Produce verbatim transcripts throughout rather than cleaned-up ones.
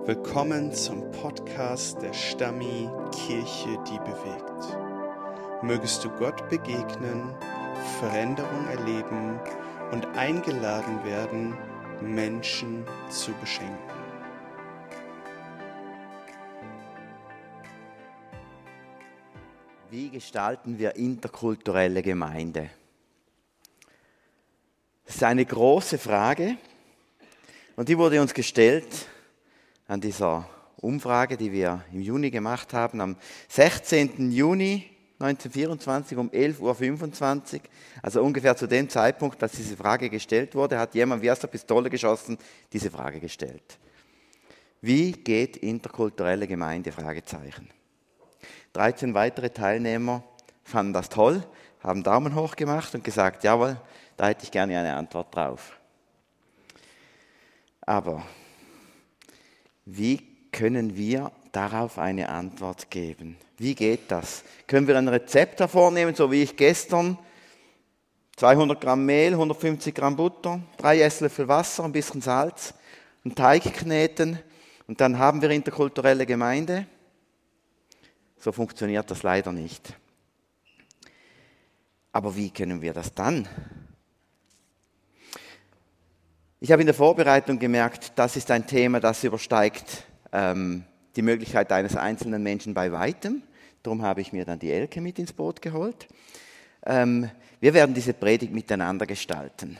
Willkommen zum Podcast der Stammi Kirche, die bewegt. Mögest du Gott begegnen, Veränderung erleben und eingeladen werden, Menschen zu beschenken. Wie gestalten wir interkulturelle Gemeinde? Das ist eine große Frage und die wurde uns gestellt an dieser Umfrage, die wir im Juni gemacht haben, am sechzehnten Juni neunzehnhundertvierundzwanzig um elf Uhr fünfundzwanzig, also ungefähr zu dem Zeitpunkt, als diese Frage gestellt wurde, hat jemand wie aus der Pistole geschossen diese Frage gestellt. Wie geht interkulturelle Gemeinde? Fragezeichen. dreizehn weitere Teilnehmer fanden das toll, haben Daumen hoch gemacht und gesagt, jawohl, da hätte ich gerne eine Antwort drauf. Aber wie können wir darauf eine Antwort geben? Wie geht das? Können wir ein Rezept hervornehmen, so wie ich gestern? zweihundert Gramm Mehl, hundertfünfzig Gramm Butter, drei Esslöffel Wasser, ein bisschen Salz, einen Teig kneten und dann haben wir interkulturelle Gemeinde? So funktioniert das leider nicht. Aber wie können wir das dann? Ich habe in der Vorbereitung gemerkt, das ist ein Thema, das übersteigt ähm, die Möglichkeit eines einzelnen Menschen bei weitem. Darum habe ich mir dann die Elke mit ins Boot geholt. Ähm, wir werden diese Predigt miteinander gestalten.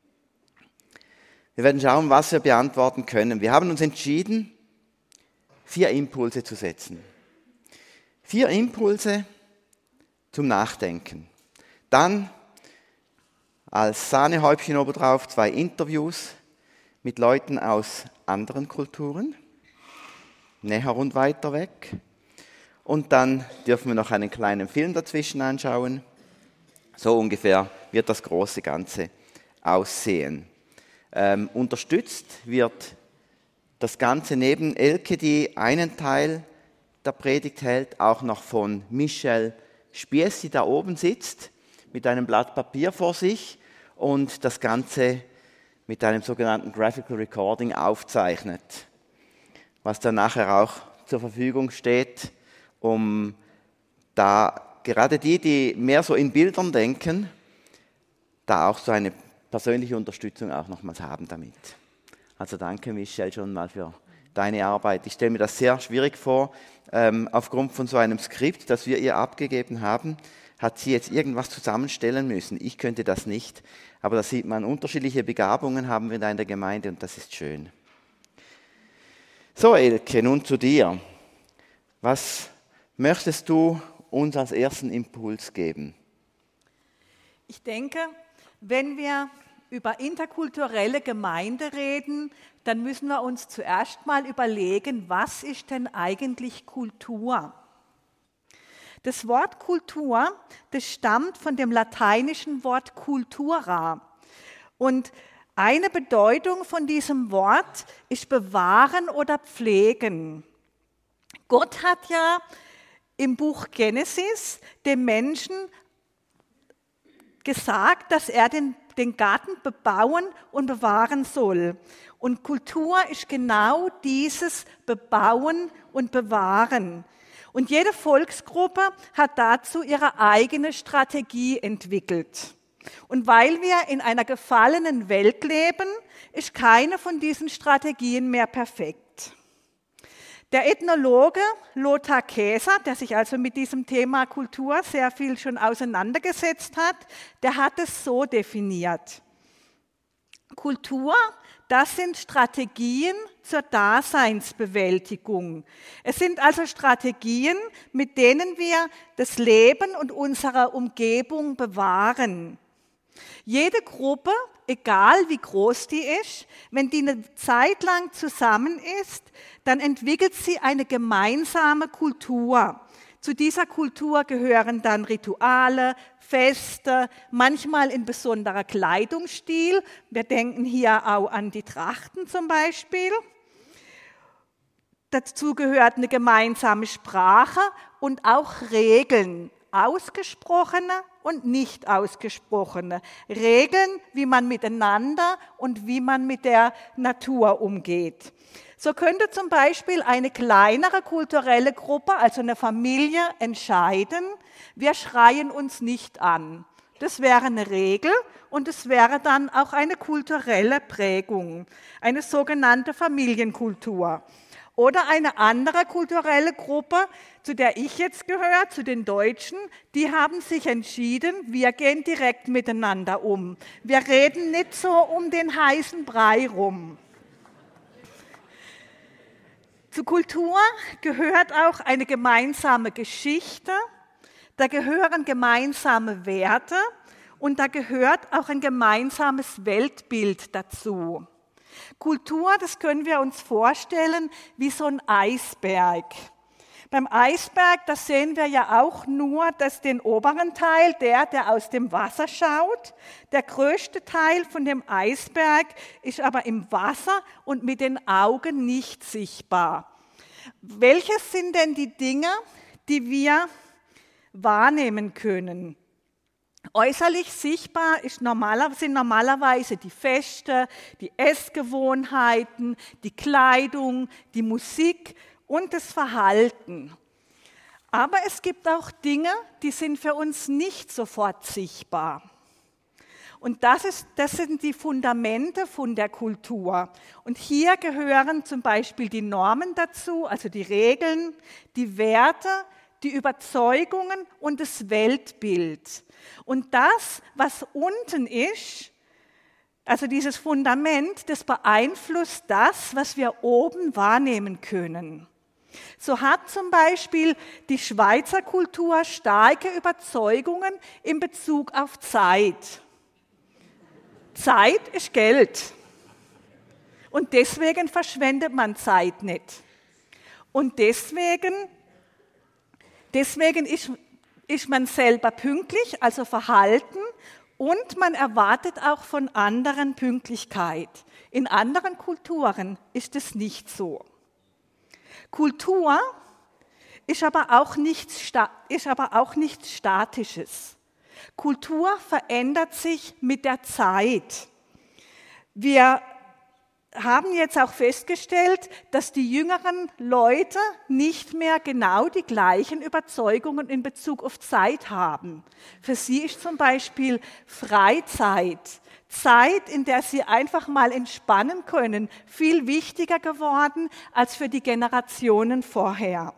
Wir werden schauen, was wir beantworten können. Wir haben uns entschieden, vier Impulse zu setzen. Vier Impulse zum Nachdenken. Dann als Sahnehäubchen obendrauf zwei Interviews mit Leuten aus anderen Kulturen, näher und weiter weg. Und dann dürfen wir noch einen kleinen Film dazwischen anschauen. So ungefähr wird das große Ganze aussehen. Ähm, unterstützt wird das Ganze neben Elke, die einen Teil der Predigt hält, auch noch von Michelle Spiess, die da oben sitzt, mit einem Blatt Papier vor sich und das Ganze mit einem sogenannten Graphical Recording aufzeichnet, was dann nachher auch zur Verfügung steht, um da gerade die, die mehr so in Bildern denken, da auch so eine persönliche Unterstützung auch nochmals haben damit. Also danke Michelle schon mal für deine Arbeit. Ich stelle mir das sehr schwierig vor, ähm, aufgrund von so einem Skript, das wir ihr abgegeben haben, hat sie jetzt irgendwas zusammenstellen müssen. Ich könnte das nicht, aber da sieht man, unterschiedliche Begabungen haben wir da in der Gemeinde und das ist schön. So Elke, nun zu dir. Was möchtest du uns als ersten Impuls geben? Ich denke, wenn wir über interkulturelle Gemeinde reden, dann müssen wir uns zuerst mal überlegen, was ist denn eigentlich Kultur? Das Wort Kultur, das stammt von dem lateinischen Wort cultura. Und eine Bedeutung von diesem Wort ist bewahren oder pflegen. Gott hat ja im Buch Genesis dem Menschen gesagt, dass er den, den Garten bebauen und bewahren soll. Und Kultur ist genau dieses Bebauen und Bewahren. Und jede Volksgruppe hat dazu ihre eigene Strategie entwickelt. Und weil wir in einer gefallenen Welt leben, ist keine von diesen Strategien mehr perfekt. Der Ethnologe Lothar Käser, der sich also mit diesem Thema Kultur sehr viel schon auseinandergesetzt hat, der hat es so definiert. Kultur, das sind Strategien zur Daseinsbewältigung. Es sind also Strategien, mit denen wir das Leben und unsere Umgebung bewahren. Jede Gruppe, egal wie groß die ist, wenn die eine Zeit lang zusammen ist, dann entwickelt sie eine gemeinsame Kultur. Zu dieser Kultur gehören dann Rituale, Feste, manchmal in besonderer Kleidungsstil. Wir denken hier auch an die Trachten zum Beispiel. Dazu gehört eine gemeinsame Sprache und auch Regeln, ausgesprochene und nicht ausgesprochene. Regeln, wie man miteinander und wie man mit der Natur umgeht. So könnte zum Beispiel eine kleinere kulturelle Gruppe, also eine Familie, entscheiden, wir schreien uns nicht an. Das wäre eine Regel und es wäre dann auch eine kulturelle Prägung, eine sogenannte Familienkultur. Oder eine andere kulturelle Gruppe, zu der ich jetzt gehöre, zu den Deutschen, die haben sich entschieden, wir gehen direkt miteinander um. Wir reden nicht so um den heißen Brei rum. Zur Kultur gehört auch eine gemeinsame Geschichte, da gehören gemeinsame Werte und da gehört auch ein gemeinsames Weltbild dazu. Kultur, das können wir uns vorstellen wie so ein Eisberg. Beim Eisberg, da sehen wir ja auch nur das, den oberen Teil, der, der aus dem Wasser schaut. Der größte Teil von dem Eisberg ist aber im Wasser und mit den Augen nicht sichtbar. Welches sind denn die Dinge, die wir wahrnehmen können? Äußerlich sichtbar ist normaler, sind normalerweise die Feste, die Essgewohnheiten, die Kleidung, die Musik und das Verhalten. Aber es gibt auch Dinge, die sind für uns nicht sofort sichtbar. Und das, ist, das sind die Fundamente von der Kultur. Und hier gehören zum Beispiel die Normen dazu, also die Regeln, die Werte, die Überzeugungen und das Weltbild. Und das, was unten ist, also dieses Fundament, das beeinflusst das, was wir oben wahrnehmen können. So hat zum Beispiel die Schweizer Kultur starke Überzeugungen in Bezug auf Zeit. Zeit ist Geld. Und deswegen verschwendet man Zeit nicht. Und deswegen, deswegen ist, ist man selber pünktlich, also verhalten, und man erwartet auch von anderen Pünktlichkeit. In anderen Kulturen ist es nicht so. Kultur ist aber auch nichts, ist aber auch nichts Statisches. Kultur verändert sich mit der Zeit. Wir haben jetzt auch festgestellt, dass die jüngeren Leute nicht mehr genau die gleichen Überzeugungen in Bezug auf Zeit haben. Für sie ist zum Beispiel Freizeit, Zeit, in der sie einfach mal entspannen können, viel wichtiger geworden als für die Generationen vorher.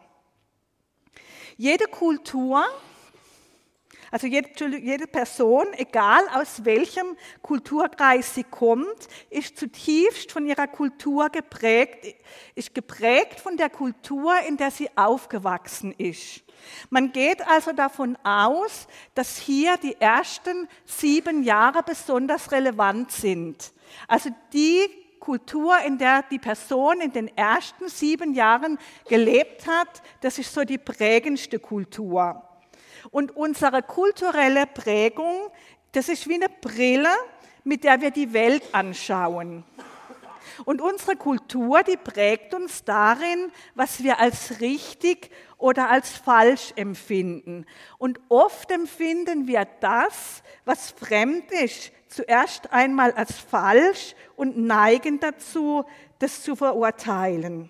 Jede Kultur, also jede, jede Person, egal aus welchem Kulturkreis sie kommt, ist zutiefst von ihrer Kultur geprägt, ist geprägt von der Kultur, in der sie aufgewachsen ist. Man geht also davon aus, dass hier die ersten sieben Jahre besonders relevant sind. Also die Kultur, in der die Person in den ersten sieben Jahren gelebt hat, das ist so die prägendste Kultur. Und unsere kulturelle Prägung, das ist wie eine Brille, mit der wir die Welt anschauen. Und unsere Kultur, die prägt uns darin, was wir als richtig oder als falsch empfinden. Und oft empfinden wir das, was fremd ist, zuerst einmal als falsch und neigen dazu, das zu verurteilen.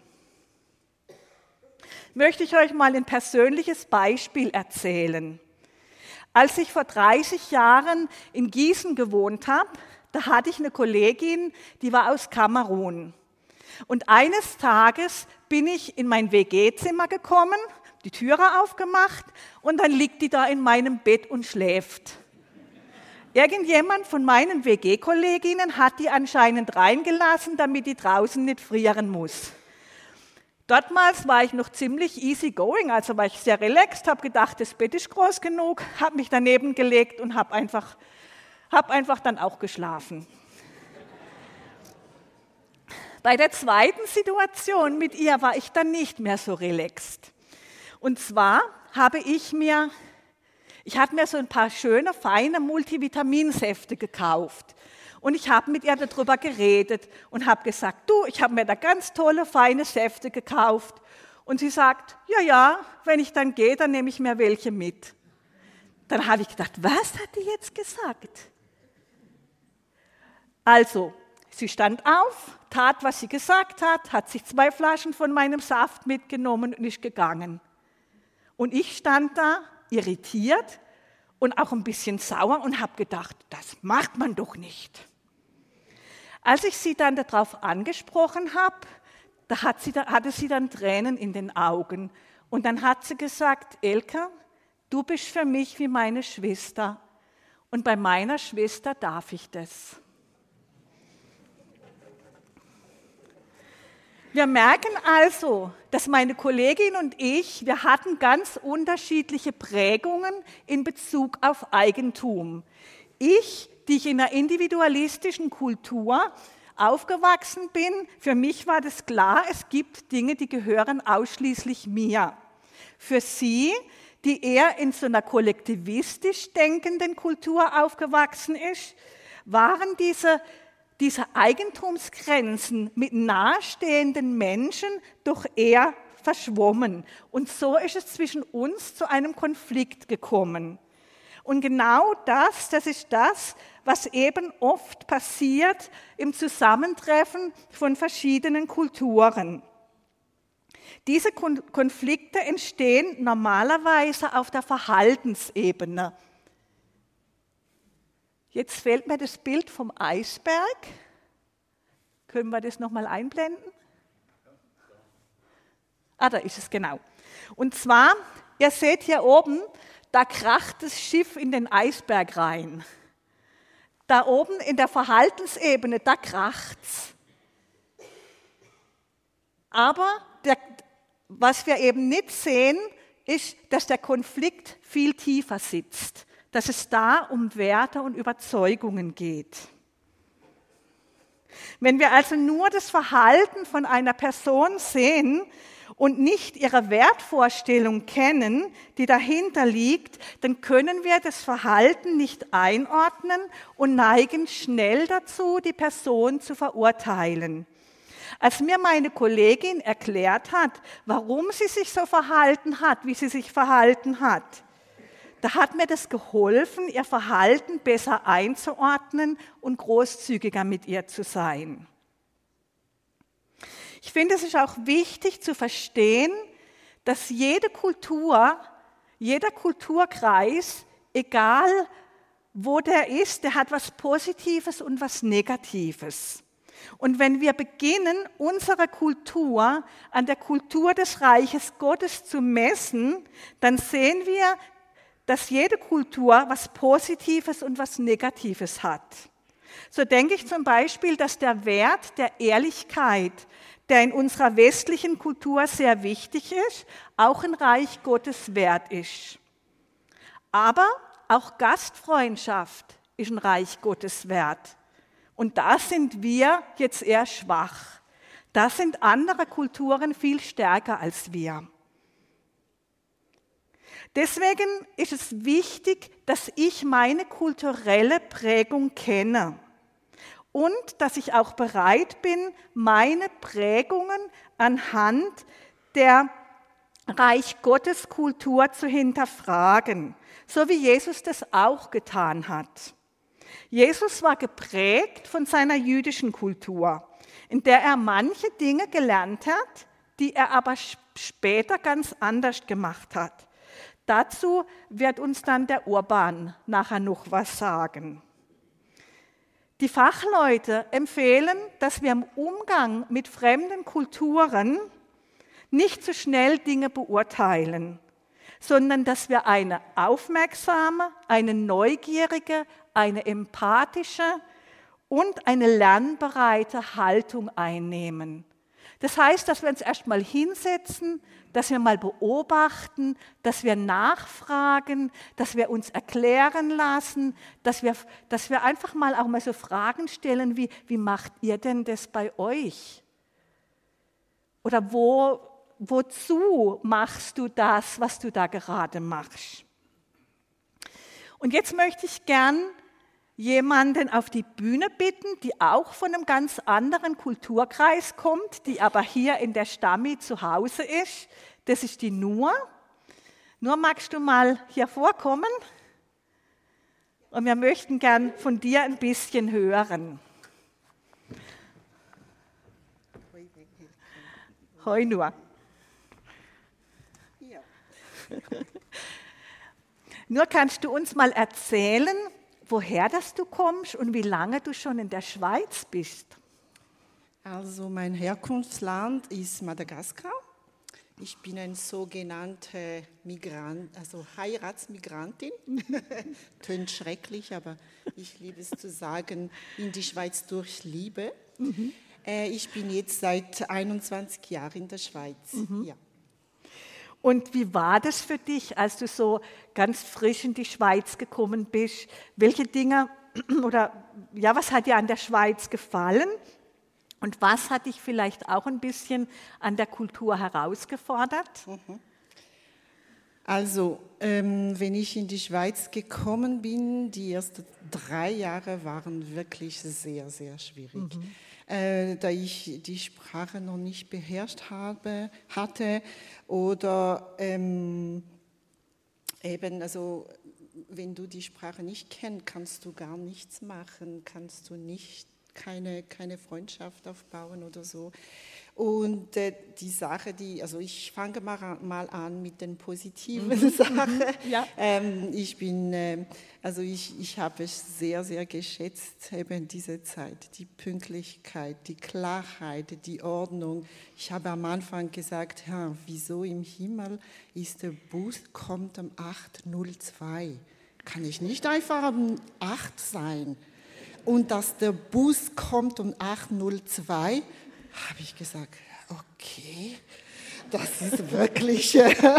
Möchte ich euch mal ein persönliches Beispiel erzählen. Als ich vor dreißig Jahren in Gießen gewohnt habe, da hatte ich eine Kollegin, die war aus Kamerun. Und eines Tages bin ich in mein W G-Zimmer gekommen, die Türe aufgemacht und dann liegt die da in meinem Bett und schläft. Irgendjemand von meinen W G-Kolleginnen hat die anscheinend reingelassen, damit die draußen nicht frieren muss. Dortmals war ich noch ziemlich easy going, also war ich sehr relaxed, habe gedacht, das Bett ist groß genug, habe mich daneben gelegt und habe einfach, hab einfach dann auch geschlafen. Bei der zweiten Situation mit ihr war ich dann nicht mehr so relaxed. Und zwar habe ich mir, ich habe mir so ein paar schöne, feine Multivitaminsäfte gekauft. Und ich habe mit ihr darüber geredet und habe gesagt, du, ich habe mir da ganz tolle, feine Säfte gekauft. Und sie sagt, ja, ja, wenn ich dann gehe, dann nehme ich mir welche mit. dann habe ich gedacht, was hat die jetzt gesagt? Also, sie stand auf, tat, was sie gesagt hat, hat sich zwei Flaschen von meinem Saft mitgenommen und ist gegangen. Und ich stand da, irritiert und auch ein bisschen sauer und habe gedacht, das macht man doch nicht. Als ich sie dann darauf angesprochen habe, da hat sie, da hatte sie dann Tränen in den Augen. Und dann hat sie gesagt, Elke, du bist für mich wie meine Schwester. Und bei meiner Schwester darf ich das. Wir merken also, dass meine Kollegin und ich, wir hatten ganz unterschiedliche Prägungen in Bezug auf Eigentum. Ich, die ich in einer individualistischen Kultur aufgewachsen bin, für mich war das klar, es gibt Dinge, die gehören ausschließlich mir. Für sie, die eher in so einer kollektivistisch denkenden Kultur aufgewachsen ist, waren diese Diese Eigentumsgrenzen mit nahestehenden Menschen doch eher verschwommen. Und so ist es zwischen uns zu einem Konflikt gekommen. Und genau das, das ist das, was eben oft passiert im Zusammentreffen von verschiedenen Kulturen. Diese Konflikte entstehen normalerweise auf der Verhaltensebene. Jetzt fehlt mir das Bild vom Eisberg. Können wir das nochmal einblenden? Ah, da ist es genau. Und zwar, ihr seht hier oben, da kracht das Schiff in den Eisberg rein. Da oben in der Verhaltensebene, da kracht's. Aber der, was wir eben nicht sehen, ist, dass der Konflikt viel tiefer sitzt. Dass es da um Werte und Überzeugungen geht. Wenn wir also nur das Verhalten von einer Person sehen und nicht ihre Wertvorstellung kennen, die dahinter liegt, dann können wir das Verhalten nicht einordnen und neigen schnell dazu, die Person zu verurteilen. Als mir meine Kollegin erklärt hat, warum sie sich so verhalten hat, wie sie sich verhalten hat, da hat mir das geholfen, ihr Verhalten besser einzuordnen und großzügiger mit ihr zu sein. Ich finde, es ist auch wichtig zu verstehen, dass jede Kultur, jeder Kulturkreis, egal wo der ist, der hat was Positives und was Negatives. Und wenn wir beginnen, unsere Kultur an der Kultur des Reiches Gottes zu messen, dann sehen wir, dass jede Kultur was Positives und was Negatives hat. So denke ich zum Beispiel, dass der Wert der Ehrlichkeit, der in unserer westlichen Kultur sehr wichtig ist, auch im Reich Gottes wert ist. Aber auch Gastfreundschaft ist ein Reich Gottes wert. Und da sind wir jetzt eher schwach. Da sind andere Kulturen viel stärker als wir. Deswegen ist es wichtig, dass ich meine kulturelle Prägung kenne und dass ich auch bereit bin, meine Prägungen anhand der Reich Gottes Kultur zu hinterfragen, so wie Jesus das auch getan hat. Jesus war geprägt von seiner jüdischen Kultur, in der er manche Dinge gelernt hat, die er aber später ganz anders gemacht hat. Dazu wird uns dann der Urban nachher noch was sagen. Die Fachleute empfehlen, dass wir im Umgang mit fremden Kulturen nicht zu schnell Dinge beurteilen, sondern dass wir eine aufmerksame, eine neugierige, eine empathische und eine lernbereite Haltung einnehmen. Das heißt, dass wir uns erstmal hinsetzen, dass wir mal beobachten, dass wir nachfragen, dass wir uns erklären lassen, dass wir, dass wir einfach mal auch mal so Fragen stellen wie, wie macht ihr denn das bei euch? Oder wo, wozu machst du das, was du da gerade machst? Und jetzt möchte ich gern jemanden auf die Bühne bitten, die auch von einem ganz anderen Kulturkreis kommt, die aber hier in der Stammi zu Hause ist. Das ist die Nur. Nur, magst du mal hier vorkommen? Und wir möchten gern von dir ein bisschen hören. Heu nur. Nur kannst du uns mal erzählen, woher das du kommst und wie lange du schon in der Schweiz bist? Also mein Herkunftsland ist Madagaskar. Ich bin eine sogenannte Migrant, also Heiratsmigrantin. Tönt schrecklich, aber ich liebe es zu sagen, in die Schweiz durch Liebe. Mhm. Äh, ich bin jetzt seit einundzwanzig Jahren in der Schweiz. Mhm. Ja. Und wie war das für dich, als du so ganz frisch in die Schweiz gekommen bist? Welche Dinge oder ja, was hat dir an der Schweiz gefallen? Und was hat dich vielleicht auch ein bisschen an der Kultur herausgefordert? Also, ähm, wenn ich in die Schweiz gekommen bin, die ersten drei Jahre waren wirklich sehr, sehr schwierig. Mhm. Äh, da ich die Sprache noch nicht beherrscht habe, hatte oder ähm, eben, also wenn du die Sprache nicht kennst, kannst du gar nichts machen, kannst du nicht Keine, keine Freundschaft aufbauen oder so. Und äh, die Sache, die, also ich fange mal, mal an mit den positiven mhm. Sachen. Ja. Ähm, ich bin, äh, also ich, ich habe es sehr, sehr geschätzt, eben diese Zeit, die Pünktlichkeit, die Klarheit, die Ordnung. Ich habe am Anfang gesagt, ja, wieso im Himmel ist der Bus, kommt um acht Uhr null zwei? Kann ich nicht einfach um acht sein? Und dass der Bus kommt um acht Uhr null zwei, habe ich gesagt, okay, das ist wirklich,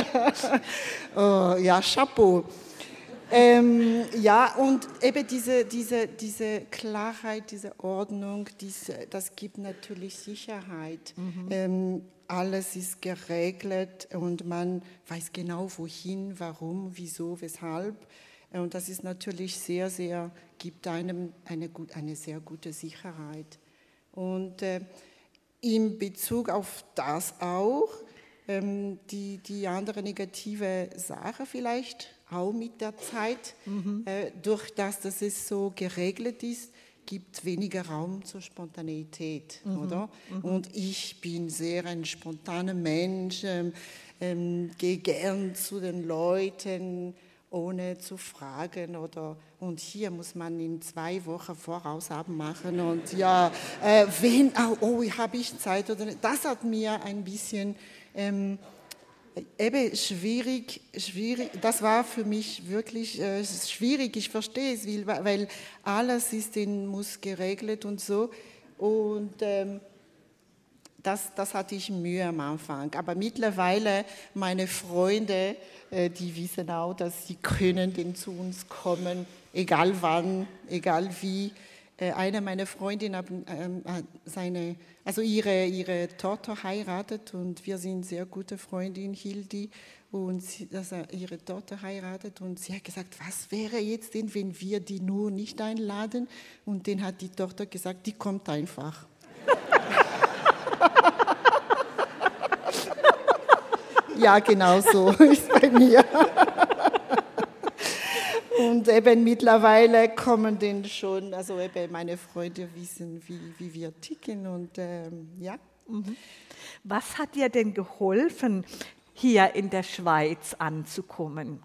oh, ja, Chapeau. Ähm, ja, und eben diese, diese, diese Klarheit, diese Ordnung, diese, das gibt natürlich Sicherheit. Mhm. Ähm, alles ist geregelt und man weiß genau, wohin, warum, wieso, weshalb. Und das ist natürlich sehr, sehr, gibt einem eine, eine sehr gute Sicherheit. Und äh, in Bezug auf das auch, ähm, die, die andere negative Sache vielleicht auch mit der Zeit, mhm. äh, durch das, dass es so geregelt ist, gibt weniger Raum zur Spontaneität, mhm. oder? Mhm. Und ich bin sehr ein spontaner Mensch, ähm, ähm, gehe gern zu den Leuten, ohne zu fragen oder und hier muss man in zwei Wochen voraus machen und ja, äh, wen, oh, oh habe ich Zeit oder nicht. Das hat mir ein bisschen ähm, eben schwierig, schwierig, das war für mich wirklich äh, schwierig, ich verstehe es, weil, weil alles ist, in, muss geregelt und so und ähm, Das, das hatte ich Mühe am Anfang. Aber mittlerweile, meine Freunde, äh, die wissen auch, dass sie können denn zu uns kommen, egal wann, egal wie. Äh, eine meiner Freundinnen hat ähm, seine, also ihre, ihre Tochter heiratet und wir sind sehr gute Freundin, Hildi, und sie, also ihre Tochter heiratet und sie hat gesagt, was wäre jetzt denn, wenn wir die nur nicht einladen? Und dann hat die Tochter gesagt, die kommt einfach. Ja, genau so ist bei mir. Und eben mittlerweile kommen denn schon, also eben meine Freunde wissen, wie, wie wir ticken und ähm, ja. Was hat dir denn geholfen, hier in der Schweiz anzukommen?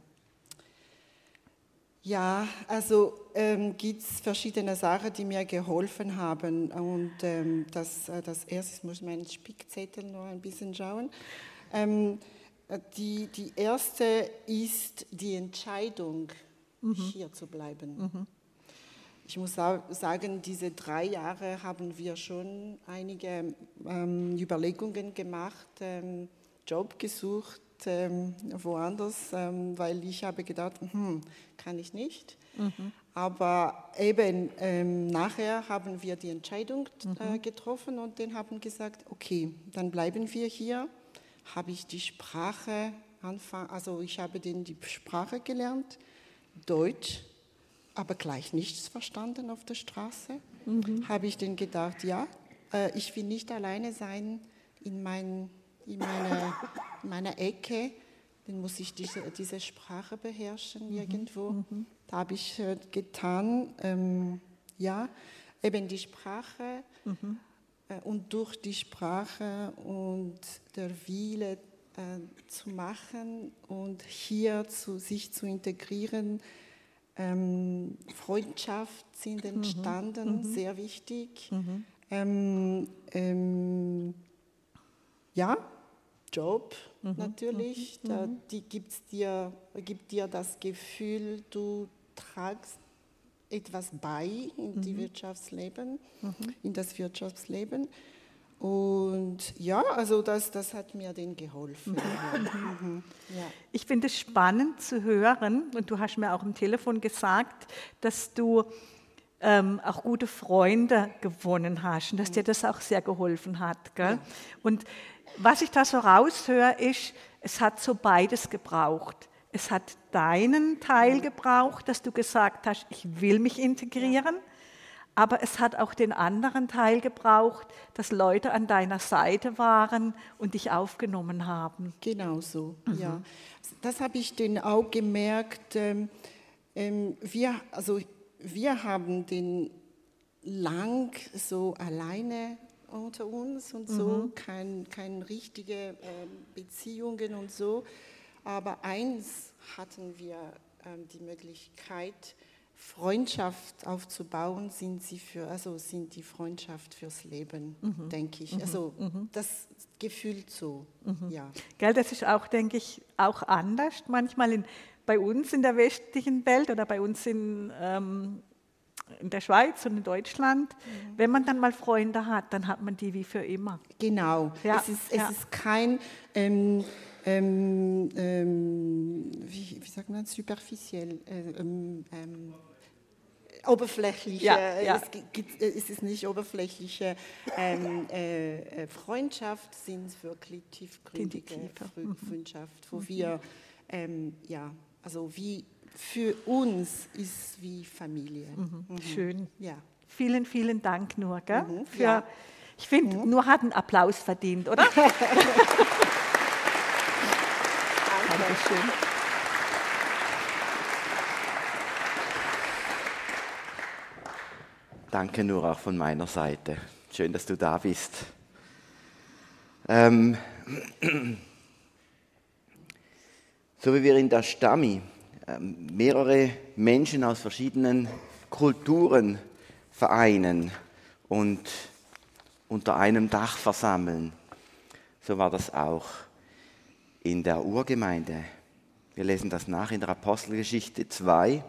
Ja, also ähm, gibt es verschiedene Sachen, die mir geholfen haben. Und ähm, das, äh, das erste, muss ich meinen Spickzettel noch ein bisschen schauen. Ähm, die, die erste ist die Entscheidung, mhm. hier zu bleiben. Mhm. Ich muss sagen, diese drei Jahre haben wir schon einige ähm, Überlegungen gemacht, ähm, Job gesucht, ähm, woanders, ähm, weil ich habe gedacht, hm, kann ich nicht. Mhm. Aber eben ähm, nachher haben wir die Entscheidung äh, mhm. getroffen und dann haben gesagt, okay, dann bleiben wir hier. Habe ich die Sprache anfangen, also ich habe den die Sprache gelernt, Deutsch, aber gleich nichts verstanden auf der Straße. Mhm. Habe ich dann gedacht, ja, äh, ich will nicht alleine sein in, mein, in, meine, in meiner Ecke. dann muss ich diese, diese Sprache beherrschen mhm. irgendwo. Mhm. Da habe ich äh, getan, ähm, ja, eben die Sprache mhm. äh, und durch die Sprache und der Wille äh, zu machen und hier zu, sich zu integrieren. Ähm, Freundschaft sind entstanden, mhm. sehr wichtig. Mhm. Ähm, ähm, ja, Job mhm. natürlich, mhm. da, die gibt's dir, gibt dir das Gefühl, du tragst etwas bei in mhm. die Wirtschaftsleben, mhm. in das Wirtschaftsleben. Und ja, also das, das hat mir denen geholfen. Mhm. Mhm. Ja. Ich finde es spannend zu hören, und du hast mir auch am Telefon gesagt, dass du ähm, auch gute Freunde gewonnen hast und dass mhm. dir das auch sehr geholfen hat. Gell? Ja. Und was ich da so raushöre, ist, es hat so beides gebraucht. Es hat deinen Teil gebraucht, dass du gesagt hast, ich will mich integrieren. Ja. Aber es hat auch den anderen Teil gebraucht, dass Leute an deiner Seite waren und dich aufgenommen haben. Genau so, mhm. ja. Das habe ich dann auch gemerkt. Ähm, ähm, wir, also wir haben den lang so alleine unter uns und so, mhm. kein, keine richtige äh, Beziehungen und so. Aber eins hatten wir äh, die Möglichkeit, Freundschaft aufzubauen, sind sie für, also sind die Freundschaft fürs Leben, mhm. denke ich. Also mhm. das gefühlt so, mhm. ja. Gell, das ist auch, denke ich, auch anders manchmal in, bei uns in der westlichen Welt oder bei uns in, ähm, in der Schweiz und in Deutschland. Mhm. Wenn man dann mal Freunde hat, dann hat man die wie für immer. Genau, ja. es, ist, es ja. ist kein... Ähm, Ähm, ähm, wie, wie sagt man, superficiell, äh, ähm, ähm, oberflächliche, ja, ja. Es, gibt, es ist nicht oberflächliche ähm, äh, Freundschaft, sind wirklich tiefgründige mhm. Freundschaft, wo mhm. wir, ähm, ja, also wie für uns ist wie Familie. Mhm. Mhm. Schön. Ja. Vielen, vielen Dank, Nur. Gell? Mhm. Für, ja. Ich finde, mhm. Nur hat einen Applaus verdient, oder? Dankeschön. Danke nur auch von meiner Seite. Schön, dass du da bist. Ähm, so wie wir in der Stammi ähm, mehrere Menschen aus verschiedenen Kulturen vereinen und unter einem Dach versammeln, so war das auch in der Urgemeinde. Wir lesen das nach in der Apostelgeschichte zwei.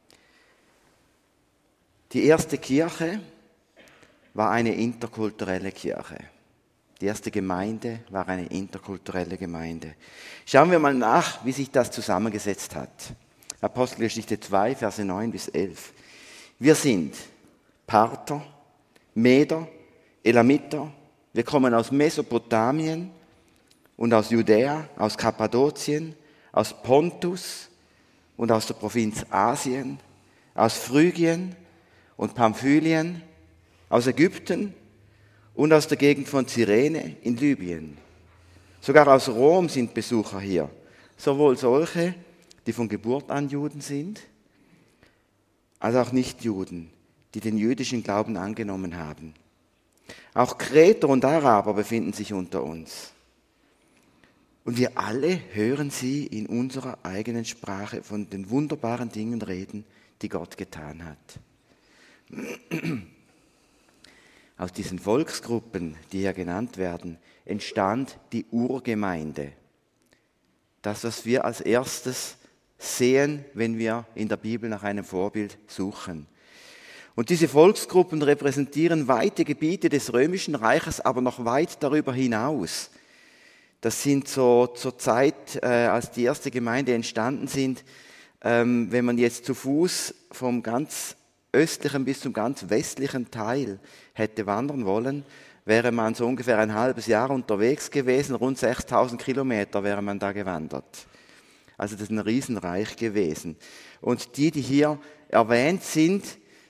Die erste Kirche war eine interkulturelle Kirche. Die erste Gemeinde war eine interkulturelle Gemeinde. Schauen wir mal nach, wie sich das zusammengesetzt hat. Apostelgeschichte zwei, Verse neun bis elf. Wir sind Parther, Meder, Elamiter. Wir kommen aus Mesopotamien und aus Judäa, aus Kappadokien, aus Pontus und aus der Provinz Asien, aus Phrygien und Pamphylien, aus Ägypten und aus der Gegend von Cyrene in Libyen. Sogar aus Rom sind Besucher hier, sowohl solche, die von Geburt an Juden sind, als auch Nichtjuden, die den jüdischen Glauben angenommen haben. Auch Kreter und Araber befinden sich unter uns. Und wir alle hören sie in unserer eigenen Sprache von den wunderbaren Dingen reden, die Gott getan hat. Aus diesen Volksgruppen, die hier genannt werden, entstand die Urgemeinde. Das, was wir als erstes sehen, wenn wir in der Bibel nach einem Vorbild suchen. Und diese Volksgruppen repräsentieren weite Gebiete des Römischen Reiches, aber noch weit darüber hinaus. Das sind so zur Zeit, äh, als die erste Gemeinde entstanden sind, ähm, wenn man jetzt zu Fuß vom ganz östlichen bis zum ganz westlichen Teil hätte wandern wollen, wäre man so ungefähr ein halbes Jahr unterwegs gewesen, rund sechstausend Kilometer wäre man da gewandert. Also das ist ein Riesenreich gewesen. Und die, die hier erwähnt sind,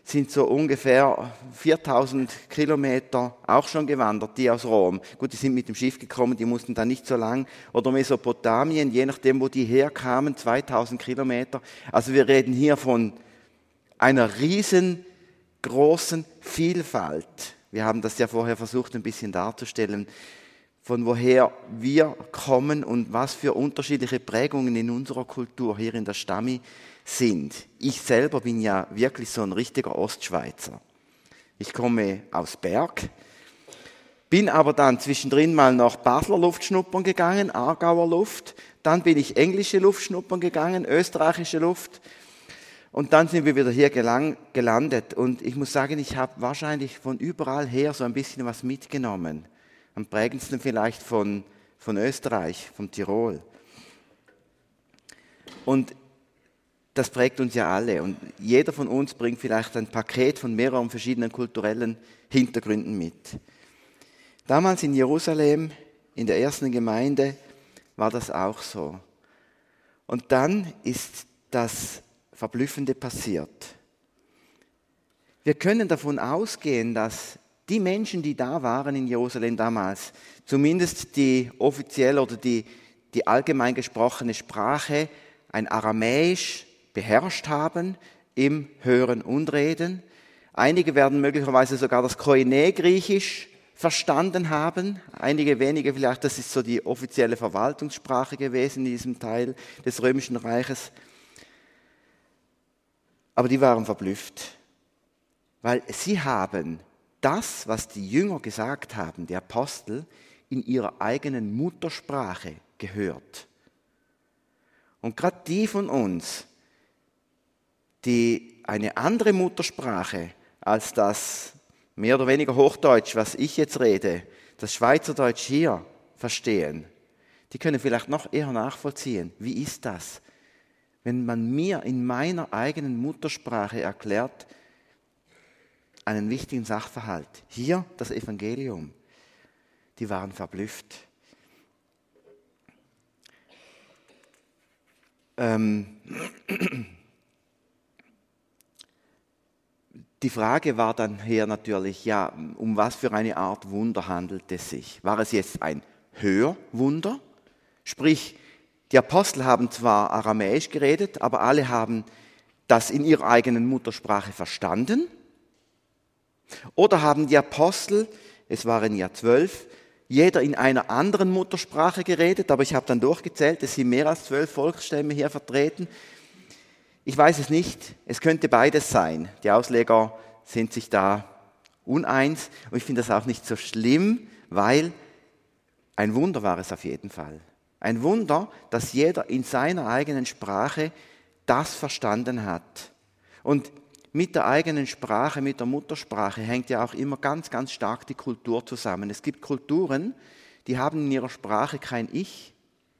sind so ungefähr viertausend Kilometer auch schon gewandert, die aus Rom. Gut, die sind mit dem Schiff gekommen, die mussten dann nicht so lang. Oder Mesopotamien, je nachdem, wo die herkamen, zweitausend Kilometer. Also wir reden hier von einer riesengroßen Vielfalt. Wir haben das ja vorher versucht, ein bisschen darzustellen, von woher wir kommen und was für unterschiedliche Prägungen in unserer Kultur hier in der Stammi sind. Ich selber bin ja wirklich so ein richtiger Ostschweizer. Ich komme aus Berg, bin aber dann zwischendrin mal nach Basler Luft schnuppern gegangen, Aargauer Luft, dann bin ich englische Luft schnuppern gegangen, österreichische Luft und dann sind wir wieder hier gelang, gelandet. Und ich muss sagen, ich habe wahrscheinlich von überall her so ein bisschen was mitgenommen. Am prägendsten vielleicht von, von Österreich, von Tirol. Und das prägt uns ja alle und jeder von uns bringt vielleicht ein Paket von mehreren verschiedenen kulturellen Hintergründen mit. Damals in Jerusalem, in der ersten Gemeinde, war das auch so. Und dann ist das Verblüffende passiert. Wir können davon ausgehen, dass die Menschen, die da waren in Jerusalem damals, zumindest die offiziell oder die, die allgemein gesprochene Sprache, ein Aramäisch, beherrscht haben im Hören und Reden. Einige werden möglicherweise sogar das Koine-Griechisch verstanden haben. Einige wenige vielleicht, das ist so die offizielle Verwaltungssprache gewesen in diesem Teil des Römischen Reiches. Aber die waren verblüfft, weil sie haben das, was die Jünger gesagt haben, die Apostel, in ihrer eigenen Muttersprache gehört. Und gerade die von uns, die eine andere Muttersprache als das mehr oder weniger Hochdeutsch, was ich jetzt rede, das Schweizerdeutsch hier verstehen, die können vielleicht noch eher nachvollziehen. Wie ist das, wenn man mir in meiner eigenen Muttersprache erklärt, einen wichtigen Sachverhalt? Hier das Evangelium. Die waren verblüfft. Ähm, Die Frage war dann hier natürlich, ja, um was für eine Art Wunder handelt es sich? War es jetzt ein Hörwunder? Sprich, die Apostel haben zwar Aramäisch geredet, aber alle haben das in ihrer eigenen Muttersprache verstanden? Oder haben die Apostel, es waren ja zwölf, jeder in einer anderen Muttersprache geredet, aber ich habe dann durchgezählt, es sind mehr als zwölf Volksstämme hier vertreten. Ich weiß es nicht, es könnte beides sein. Die Ausleger sind sich da uneins und ich finde das auch nicht so schlimm, weil ein Wunder war es auf jeden Fall. Ein Wunder, dass jeder in seiner eigenen Sprache das verstanden hat. Und mit der eigenen Sprache, mit der Muttersprache hängt ja auch immer ganz, ganz stark die Kultur zusammen. Es gibt Kulturen, die haben in ihrer Sprache kein Ich,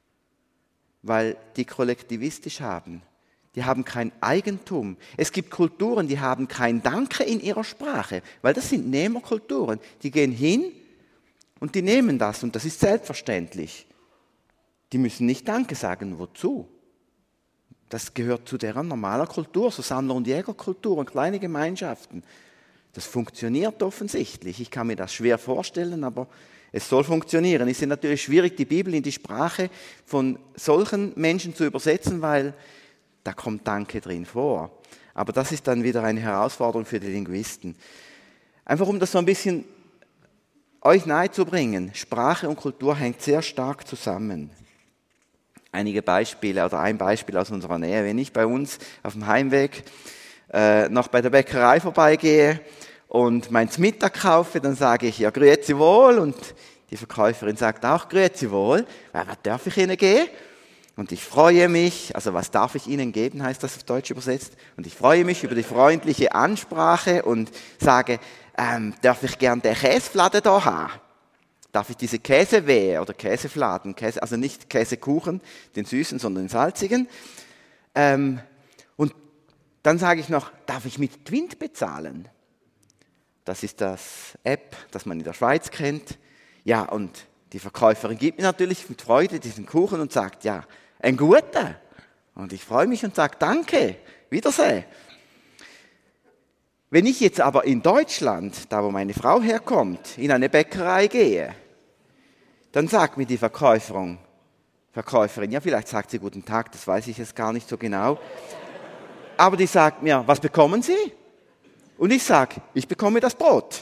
weil die kollektivistisch haben. Die haben kein Eigentum. Es gibt Kulturen, die haben kein Danke in ihrer Sprache, weil das sind Nehmerkulturen. Die gehen hin und die nehmen das und das ist selbstverständlich. Die müssen nicht Danke sagen. Wozu? Das gehört zu deren normaler Kultur, so Sammler- und Jägerkultur und kleine Gemeinschaften. Das funktioniert offensichtlich. Ich kann mir das schwer vorstellen, aber es soll funktionieren. Es ist natürlich schwierig, die Bibel in die Sprache von solchen Menschen zu übersetzen, weil da kommt Danke drin vor. Aber das ist dann wieder eine Herausforderung für die Linguisten. Einfach um das so ein bisschen euch nahezubringen, Sprache und Kultur hängt sehr stark zusammen. Einige Beispiele oder ein Beispiel aus unserer Nähe. Wenn ich bei uns auf dem Heimweg äh, noch bei der Bäckerei vorbeigehe und mein Mittag kaufe, dann sage ich, ja, grüezi wohl. Und die Verkäuferin sagt auch, grüezi wohl. Ja, was darf ich Ihnen geben? Und ich freue mich, also was darf ich Ihnen geben, heißt das auf Deutsch übersetzt. Und ich freue mich über die freundliche Ansprache und sage, ähm, darf ich gern den Käsefladen da haben? Darf ich diese Käsewehe oder Käsefladen, Käse, also nicht Käsekuchen, den süßen, sondern den salzigen? Ähm, und dann sage ich noch, darf ich mit Twint bezahlen? Das ist das App, das man in der Schweiz kennt. Ja, und die Verkäuferin gibt mir natürlich mit Freude diesen Kuchen und sagt, ja, ein guter. Und ich freue mich und sage, danke, Wiedersehen. Wenn ich jetzt aber in Deutschland, da wo meine Frau herkommt, in eine Bäckerei gehe, dann sagt mir die Verkäuferin, Verkäuferin, ja vielleicht sagt sie guten Tag, das weiß ich jetzt gar nicht so genau, aber die sagt mir, was bekommen Sie? Und ich sage, ich bekomme das Brot.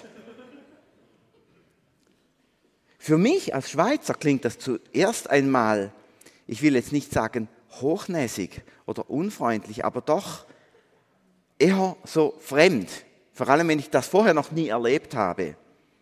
Für mich als Schweizer klingt das zuerst einmal, ich will jetzt nicht sagen hochnäsig oder unfreundlich, aber doch eher so fremd, vor allem wenn ich das vorher noch nie erlebt habe.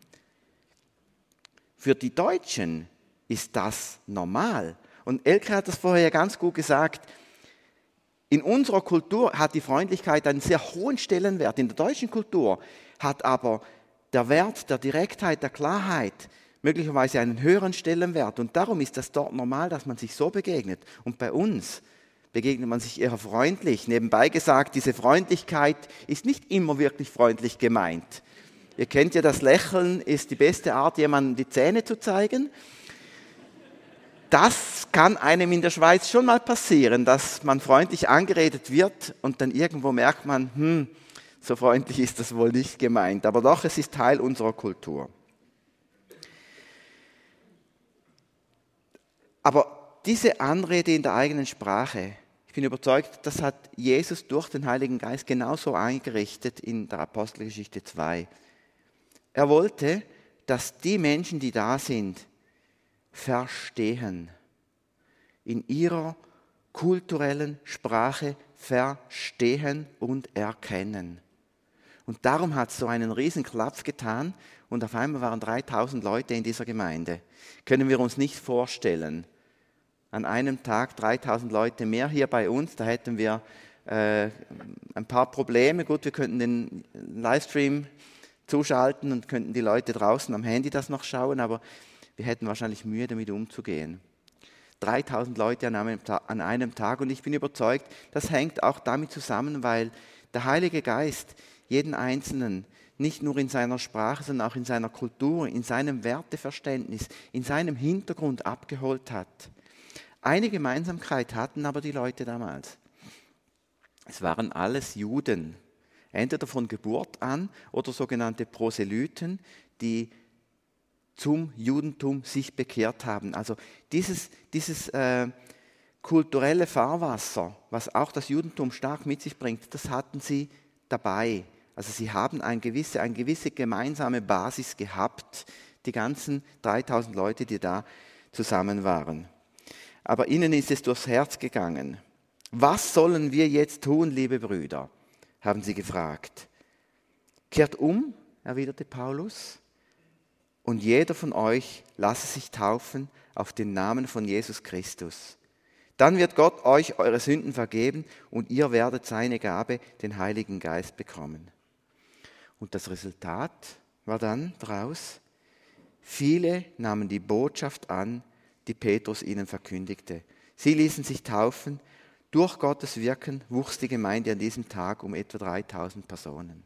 Für die Deutschen ist das normal. Und Elke hat das vorher ganz gut gesagt, in unserer Kultur hat die Freundlichkeit einen sehr hohen Stellenwert. In der deutschen Kultur hat aber der Wert der Direktheit, der Klarheit möglicherweise einen höheren Stellenwert. Und darum ist das dort normal, dass man sich so begegnet. Und bei uns begegnet man sich eher freundlich. Nebenbei gesagt, diese Freundlichkeit ist nicht immer wirklich freundlich gemeint. Ihr kennt ja, das Lächeln ist die beste Art, jemandem die Zähne zu zeigen. Das kann einem in der Schweiz schon mal passieren, dass man freundlich angeredet wird und dann irgendwo merkt man, hm, so freundlich ist das wohl nicht gemeint. Aber doch, es ist Teil unserer Kultur. Aber diese Anrede in der eigenen Sprache, ich bin überzeugt, das hat Jesus durch den Heiligen Geist genauso eingerichtet in der Apostelgeschichte zwei. Er wollte, dass die Menschen, die da sind, verstehen, in ihrer kulturellen Sprache verstehen und erkennen. Und darum hat es so einen riesen Klaps getan und auf einmal waren dreitausend Leute in dieser Gemeinde. Können wir uns nicht vorstellen. An einem Tag dreitausend Leute mehr hier bei uns, da hätten wir äh, ein paar Probleme. Gut, wir könnten den Livestream zuschalten und könnten die Leute draußen am Handy das noch schauen, aber wir hätten wahrscheinlich Mühe, damit umzugehen. dreitausend Leute an einem, an einem Tag und ich bin überzeugt, das hängt auch damit zusammen, weil der Heilige Geist jeden Einzelnen nicht nur in seiner Sprache, sondern auch in seiner Kultur, in seinem Werteverständnis, in seinem Hintergrund abgeholt hat. Eine Gemeinsamkeit hatten aber die Leute damals. Es waren alles Juden, entweder von Geburt an oder sogenannte Proselyten, die zum Judentum sich bekehrt haben. Also dieses, dieses äh, kulturelle Fahrwasser, was auch das Judentum stark mit sich bringt, das hatten sie dabei. Also sie haben eine gewisse, eine gewisse gemeinsame Basis gehabt, die ganzen dreitausend Leute, die da zusammen waren. Aber ihnen ist es durchs Herz gegangen. Was sollen wir jetzt tun, liebe Brüder? Haben sie gefragt. Kehrt um, erwiderte Paulus, und jeder von euch lasse sich taufen auf den Namen von Jesus Christus. Dann wird Gott euch eure Sünden vergeben und ihr werdet seine Gabe, den Heiligen Geist, bekommen. Und das Resultat war dann daraus, viele nahmen die Botschaft an, die Petrus ihnen verkündigte. Sie ließen sich taufen. Durch Gottes Wirken wuchs die Gemeinde an diesem Tag um etwa dreitausend Personen.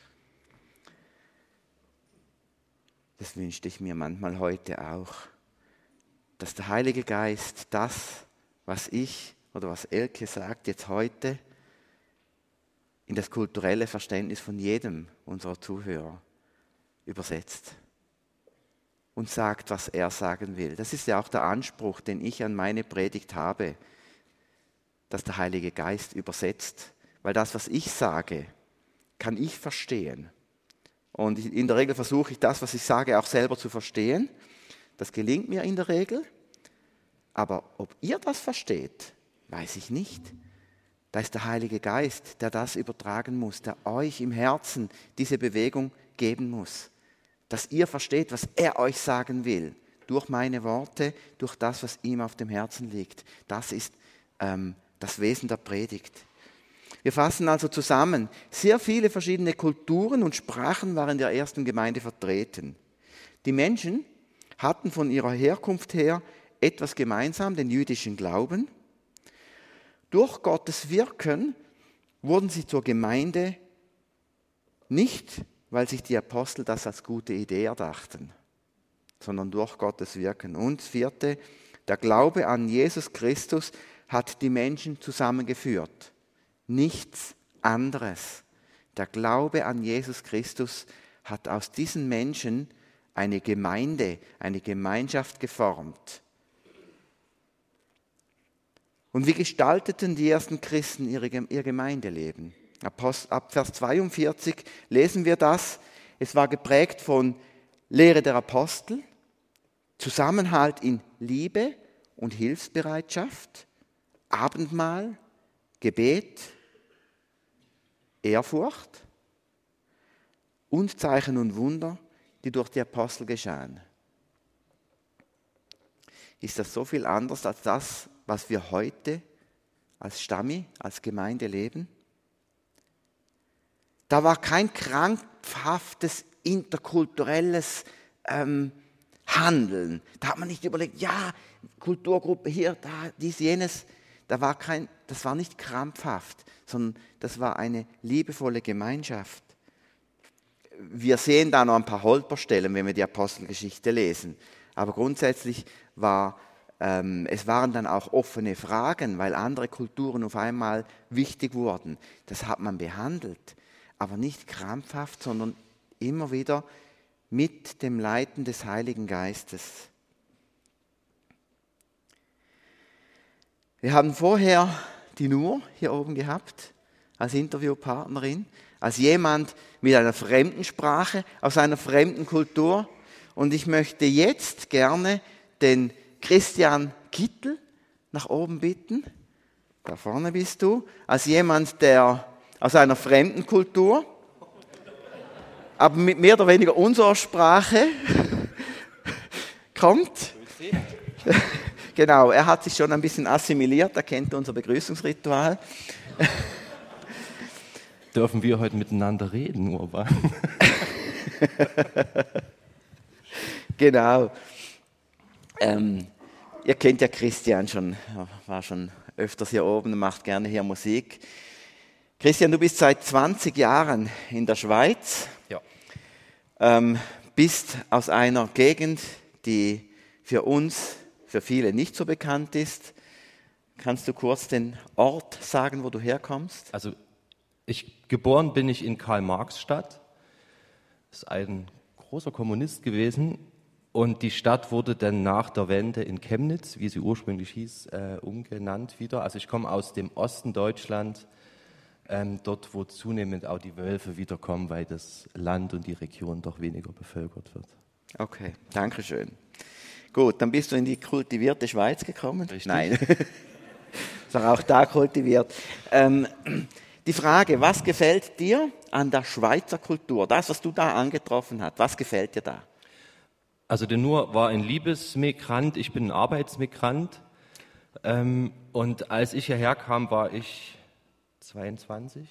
Das wünschte ich mir manchmal heute auch, dass der Heilige Geist das, was ich oder was Elke sagt jetzt heute, in das kulturelle Verständnis von jedem unserer Zuhörer übersetzt und sagt, was er sagen will. Das ist ja auch der Anspruch, den ich an meine Predigt habe, dass der Heilige Geist übersetzt, weil das, was ich sage, kann ich verstehen. Und in der Regel versuche ich das, was ich sage, auch selber zu verstehen. Das gelingt mir in der Regel. Aber ob ihr das versteht, weiß ich nicht. Da ist der Heilige Geist, der das übertragen muss, der euch im Herzen diese Bewegung geben muss. Dass ihr versteht, was er euch sagen will. Durch meine Worte, durch das, was ihm auf dem Herzen liegt. Das ist ähm, das Wesen der Predigt. Wir fassen also zusammen, sehr viele verschiedene Kulturen und Sprachen waren in der ersten Gemeinde vertreten. Die Menschen hatten von ihrer Herkunft her etwas gemeinsam, den jüdischen Glauben. Durch Gottes Wirken wurden sie zur Gemeinde, nicht weil sich die Apostel das als gute Idee erdachten, sondern durch Gottes Wirken. Und vierte, der Glaube an Jesus Christus hat die Menschen zusammengeführt. Nichts anderes. Der Glaube an Jesus Christus hat aus diesen Menschen eine Gemeinde, eine Gemeinschaft geformt. Und wie gestalteten die ersten Christen ihre, ihr Gemeindeleben? Ab Vers zweiundvierzig lesen wir das. Es war geprägt von Lehre der Apostel, Zusammenhalt in Liebe und Hilfsbereitschaft, Abendmahl, Gebet, Ehrfurcht und Zeichen und Wunder, die durch die Apostel geschahen. Ist das so viel anders als das, was wir heute als Stammi, als Gemeinde leben? Da war kein krampfhaftes, interkulturelles ähm, Handeln. Da hat man nicht überlegt, ja, Kulturgruppe hier, da, dies, jenes. Da war kein, das war nicht krampfhaft, sondern das war eine liebevolle Gemeinschaft. Wir sehen da noch ein paar Holperstellen, wenn wir die Apostelgeschichte lesen. Aber grundsätzlich war ähm, es waren dann auch offene Fragen, weil andere Kulturen auf einmal wichtig wurden. Das hat man behandelt, aber nicht krampfhaft, sondern immer wieder mit dem Leiten des Heiligen Geistes. Wir haben vorher die Nur hier oben gehabt, als Interviewpartnerin, als jemand mit einer fremden Sprache, aus einer fremden Kultur. Und ich möchte jetzt gerne den Christian Kittel nach oben bitten. Da vorne bist du, als jemand, der aus einer fremden Kultur, aber mit mehr oder weniger unserer Sprache kommt. Genau, er hat sich schon ein bisschen assimiliert, er kennt unser Begrüßungsritual. Dürfen wir heute miteinander reden, Urban? Genau. Ähm, ihr kennt ja Christian schon, er war schon öfters hier oben, macht gerne hier Musik. Christian, du bist seit zwanzig Jahren in der Schweiz. Ja. Ähm, bist aus einer Gegend, die für uns, für viele nicht so bekannt ist. Kannst du kurz den Ort sagen, wo du herkommst? Also ich, geboren bin ich in Karl-Marx-Stadt. Das ist ein großer Kommunist gewesen. Und die Stadt wurde dann nach der Wende in Chemnitz, wie sie ursprünglich hieß, äh, umgenannt wieder. Also ich komme aus dem Osten Deutschland, ähm, dort wo zunehmend auch die Wölfe wiederkommen, weil das Land und die Region doch weniger bevölkert wird. Okay, danke schön. Gut, dann bist du in die kultivierte Schweiz gekommen? Richtig. Nein, ist auch da kultiviert. Ähm, die Frage, was gefällt dir an der Schweizer Kultur? Das, was du da angetroffen hast, was gefällt dir da? Also der Nur war ein Liebesmigrant, ich bin ein Arbeitsmigrant. Ähm, und als ich hierher kam, war ich zweiundzwanzig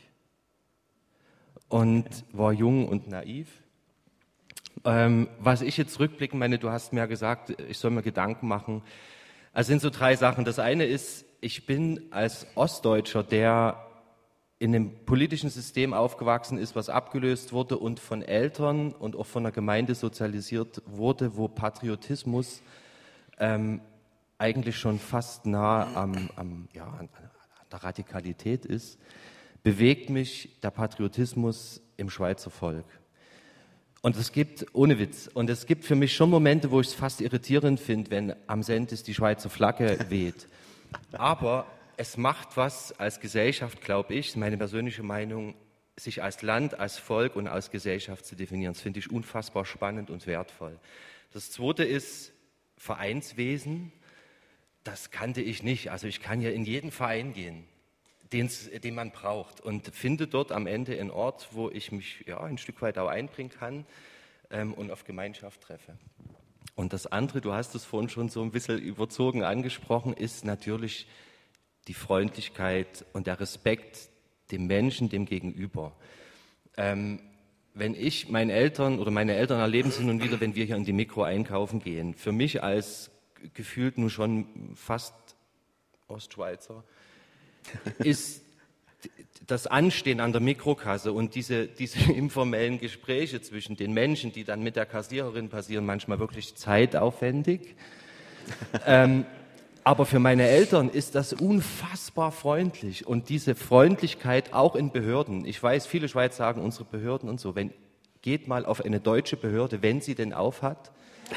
und war jung und naiv. Ähm, was ich jetzt rückblickend meine, du hast mir ja gesagt, ich soll mir Gedanken machen. Also sind so drei Sachen. Das eine ist, ich bin als Ostdeutscher, der in einem politischen System aufgewachsen ist, was abgelöst wurde und von Eltern und auch von der Gemeinde sozialisiert wurde, wo Patriotismus ähm, eigentlich schon fast nah am, am, ja, an, an der Radikalität ist, bewegt mich der Patriotismus im Schweizer Volk. Und es gibt, ohne Witz, und es gibt für mich schon Momente, wo ich es fast irritierend finde, wenn am Sentis die Schweizer Flagge weht. Aber es macht was als Gesellschaft, glaube ich, meine persönliche Meinung, sich als Land, als Volk und als Gesellschaft zu definieren. Das finde ich unfassbar spannend und wertvoll. Das Zweite ist Vereinswesen. Das kannte ich nicht. Also ich kann ja in jeden Verein gehen, den's, den man braucht, und finde dort am Ende einen Ort, wo ich mich ja, ein Stück weit auch einbringen kann ähm, und auf Gemeinschaft treffe. Und das andere, du hast es vorhin schon so ein bisschen überzogen angesprochen, ist natürlich die Freundlichkeit und der Respekt dem Menschen, dem Gegenüber. Ähm, wenn ich meinen Eltern oder meine Eltern erleben es hin und wieder, wenn wir hier in die Mikro einkaufen gehen, für mich als gefühlt nun schon fast Ostschweizer, ist das Anstehen an der Mikrokasse und diese, diese informellen Gespräche zwischen den Menschen, die dann mit der Kassiererin passieren, manchmal wirklich zeitaufwendig. ähm, Aber für meine Eltern ist das unfassbar freundlich und diese Freundlichkeit auch in Behörden. Ich weiß, viele Schweizer sagen, unsere Behörden und so, wenn, geht mal auf eine deutsche Behörde, wenn sie denn auf hat,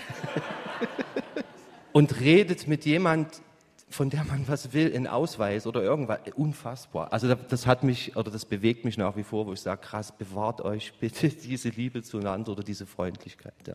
und redet mit jemand, von der man was will, einen Ausweis oder irgendwas, unfassbar. Also das hat mich, oder das bewegt mich nach wie vor, wo ich sage, krass, bewahrt euch bitte diese Liebe zueinander oder diese Freundlichkeit. Ja.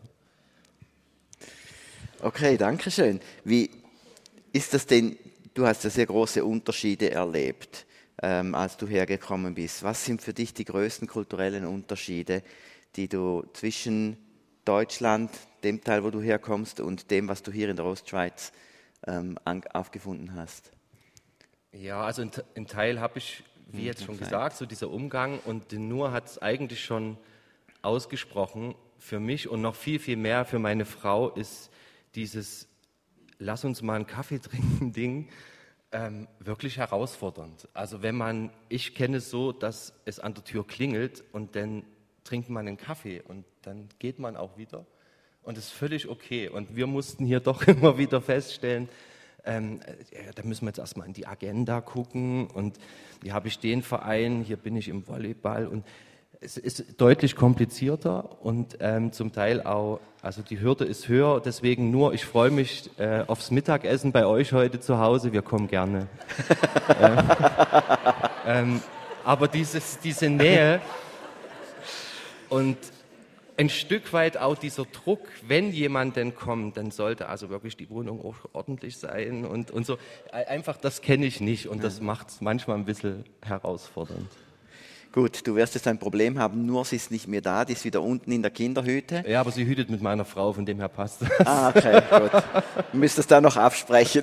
Okay, danke schön. Wie ist das denn, du hast ja sehr große Unterschiede erlebt, ähm, als du hergekommen bist. Was sind für dich die größten kulturellen Unterschiede, die du zwischen Deutschland, dem Teil, wo du herkommst, und dem, was du hier in der Ostschweiz ähm, an, aufgefunden hast? Ja, also einen Teil habe ich, wie jetzt schon gesagt, so dieser Umgang, und den Nur hat es eigentlich schon ausgesprochen. Für mich und noch viel, viel mehr für meine Frau ist dieses Lass uns mal einen Kaffee trinken Ding ähm, wirklich herausfordernd. Also wenn man, ich kenne es so, dass es an der Tür klingelt und dann trinkt man einen Kaffee und dann geht man auch wieder und das ist völlig okay. Und wir mussten hier doch immer wieder feststellen, ähm, ja, da müssen wir jetzt erstmal in die Agenda gucken und hier habe ich den Verein, hier bin ich im Volleyball, und es ist deutlich komplizierter und ähm, zum Teil auch, also die Hürde ist höher, deswegen nur, ich freue mich äh, aufs Mittagessen bei euch heute zu Hause, wir kommen gerne. äh, ähm, aber dieses, diese Nähe und ein Stück weit auch dieser Druck, wenn jemand denn kommt, dann sollte also wirklich die Wohnung auch ordentlich sein und, und so. Einfach, das kenne ich nicht und das macht es manchmal ein bisschen herausfordernd. Gut, du wirst jetzt ein Problem haben, nur sie ist nicht mehr da, die ist wieder unten in der Kinderhütte. Ja, aber sie hütet mit meiner Frau, von dem her passt das. Ah, okay, gut. Du müsstest da noch absprechen.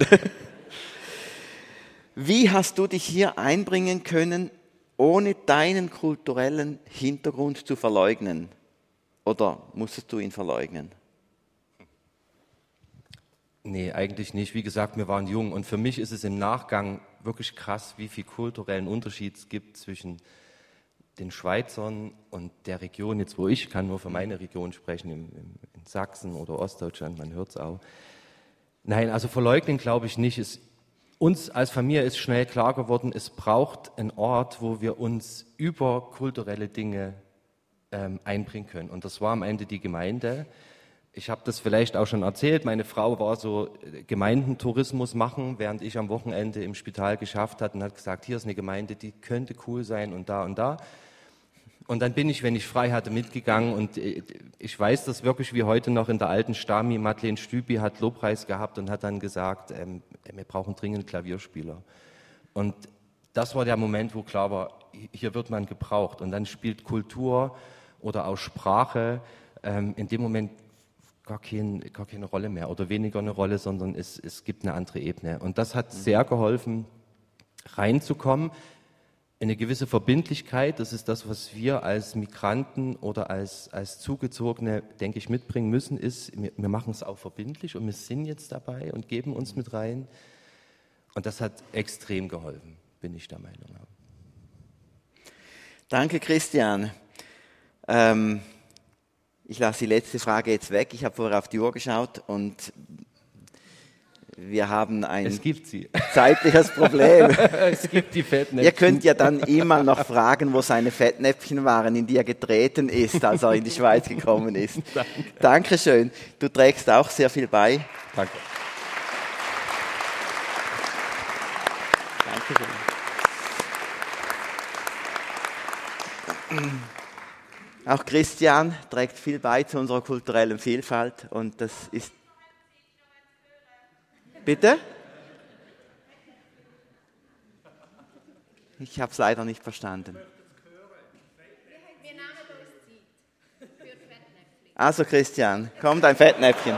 Wie hast du dich hier einbringen können, ohne deinen kulturellen Hintergrund zu verleugnen? Oder musstest du ihn verleugnen? Nee, eigentlich nicht. Wie gesagt, wir waren jung und für mich ist es im Nachgang wirklich krass, wie viel kulturellen Unterschied es gibt zwischen den Schweizern und der Region, jetzt wo ich kann nur für meine Region sprechen, in, in Sachsen oder Ostdeutschland, man hört es auch. Nein, also verleugnen glaube ich nicht. Es, uns als Familie ist schnell klar geworden, es braucht einen Ort, wo wir uns über kulturelle Dinge ähm, einbringen können. Und das war am Ende die Gemeinde. Ich habe das vielleicht auch schon erzählt, meine Frau war so Gemeindentourismus machen, während ich am Wochenende im Spital geschafft hatte und hat gesagt, hier ist eine Gemeinde, die könnte cool sein und da und da. Und dann bin ich, wenn ich frei hatte, mitgegangen und ich weiß das wirklich wie heute noch in der alten Stami. Madeleine Stübi hat Lobpreis gehabt und hat dann gesagt, ähm, wir brauchen dringend Klavierspieler. Und das war der Moment, wo klar war, hier wird man gebraucht. Und dann spielt Kultur oder auch Sprache ähm, in dem Moment gar, kein, gar keine Rolle mehr oder weniger eine Rolle, sondern es, es gibt eine andere Ebene. Und das hat sehr geholfen, reinzukommen. Eine gewisse Verbindlichkeit, das ist das, was wir als Migranten oder als, als Zugezogene, denke ich, mitbringen müssen, ist, wir, wir machen es auch verbindlich und wir sind jetzt dabei und geben uns mit rein. Und das hat extrem geholfen, bin ich der Meinung. Danke, Christian. Ähm, ich lasse die letzte Frage jetzt weg. Ich habe vorher auf die Uhr geschaut und wir haben ein es gibt sie. zeitliches Problem. Es gibt die Fettnäpfchen. Ihr könnt ja dann immer noch fragen, wo seine Fettnäpfchen waren, in die er getreten ist, als er in die Schweiz gekommen ist. Danke. Dankeschön. Du trägst auch sehr viel bei. Danke. Dankeschön. Auch Christian trägt viel bei zu unserer kulturellen Vielfalt und das ist... Bitte? Ich habe es leider nicht verstanden. Also Christian, komm, dein Fettnäpfchen.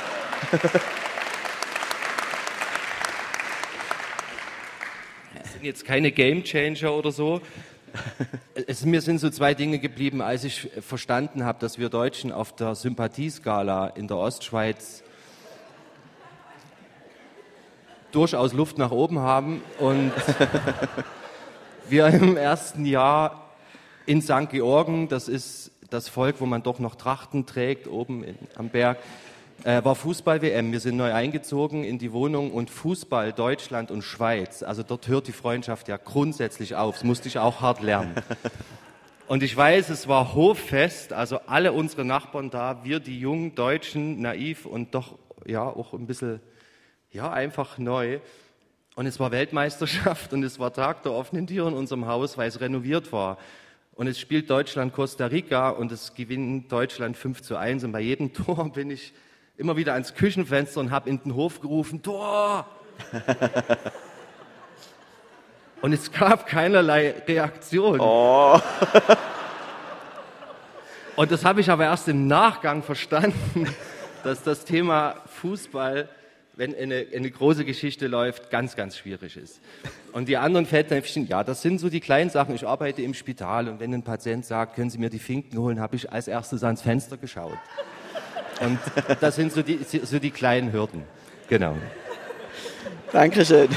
Das sind jetzt keine Gamechanger oder so. Es, mir sind so zwei Dinge geblieben, als ich verstanden habe, dass wir Deutschen auf der Sympathieskala in der Ostschweiz durchaus Luft nach oben haben und wir im ersten Jahr in Sankt Georgen, das ist das Volk, wo man doch noch Trachten trägt, oben in, am Berg, äh, war Fußball-W M. Wir sind neu eingezogen in die Wohnung und Fußball, Deutschland und Schweiz, also dort hört die Freundschaft ja grundsätzlich auf. Das musste ich auch hart lernen. Und ich weiß, es war Hoffest, also alle unsere Nachbarn da, wir die jungen Deutschen, naiv und doch ja auch ein bisschen, ja einfach neu. Und es war Weltmeisterschaft und es war Tag der offenen Tür in unserem Haus, weil es renoviert war. Und es spielt Deutschland Costa Rica und es gewinnt Deutschland fünf zu eins. Und bei jedem Tor bin ich immer wieder ans Küchenfenster und habe in den Hof gerufen, Tor! Und es gab keinerlei Reaktion. Oh. Und das habe ich aber erst im Nachgang verstanden, dass das Thema Fußball, wenn eine, eine große Geschichte läuft, ganz, ganz schwierig ist. Und die anderen Fettnäpfchen, ja, das sind so die kleinen Sachen. Ich arbeite im Spital und wenn ein Patient sagt, können Sie mir die Finken holen, habe ich als erstes ans Fenster geschaut. Und das sind so die, so die kleinen Hürden. Genau. Dankeschön.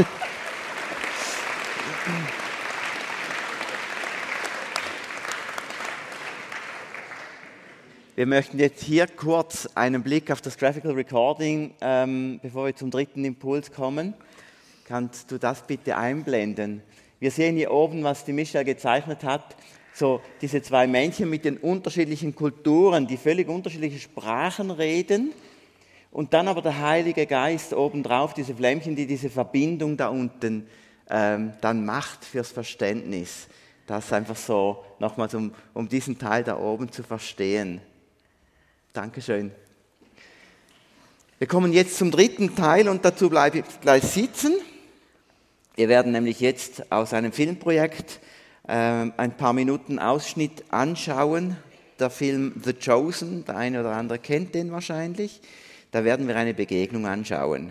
Wir möchten jetzt hier kurz einen Blick auf das Graphical Recording, ähm, bevor wir zum dritten Impuls kommen. Kannst du das bitte einblenden? Wir sehen hier oben, was die Michelle gezeichnet hat, so diese zwei Männchen mit den unterschiedlichen Kulturen, die völlig unterschiedliche Sprachen reden und dann aber der Heilige Geist obendrauf, diese Flämmchen, die diese Verbindung da unten ähm, dann macht fürs Verständnis. Das einfach so nochmals, um, um diesen Teil da oben zu verstehen. Dankeschön. Wir kommen jetzt zum dritten Teil und dazu bleibe ich gleich sitzen. Wir werden nämlich jetzt aus einem Filmprojekt äh, ein paar Minuten Ausschnitt anschauen. Der Film The Chosen, der eine oder andere kennt den wahrscheinlich. Da werden wir eine Begegnung anschauen.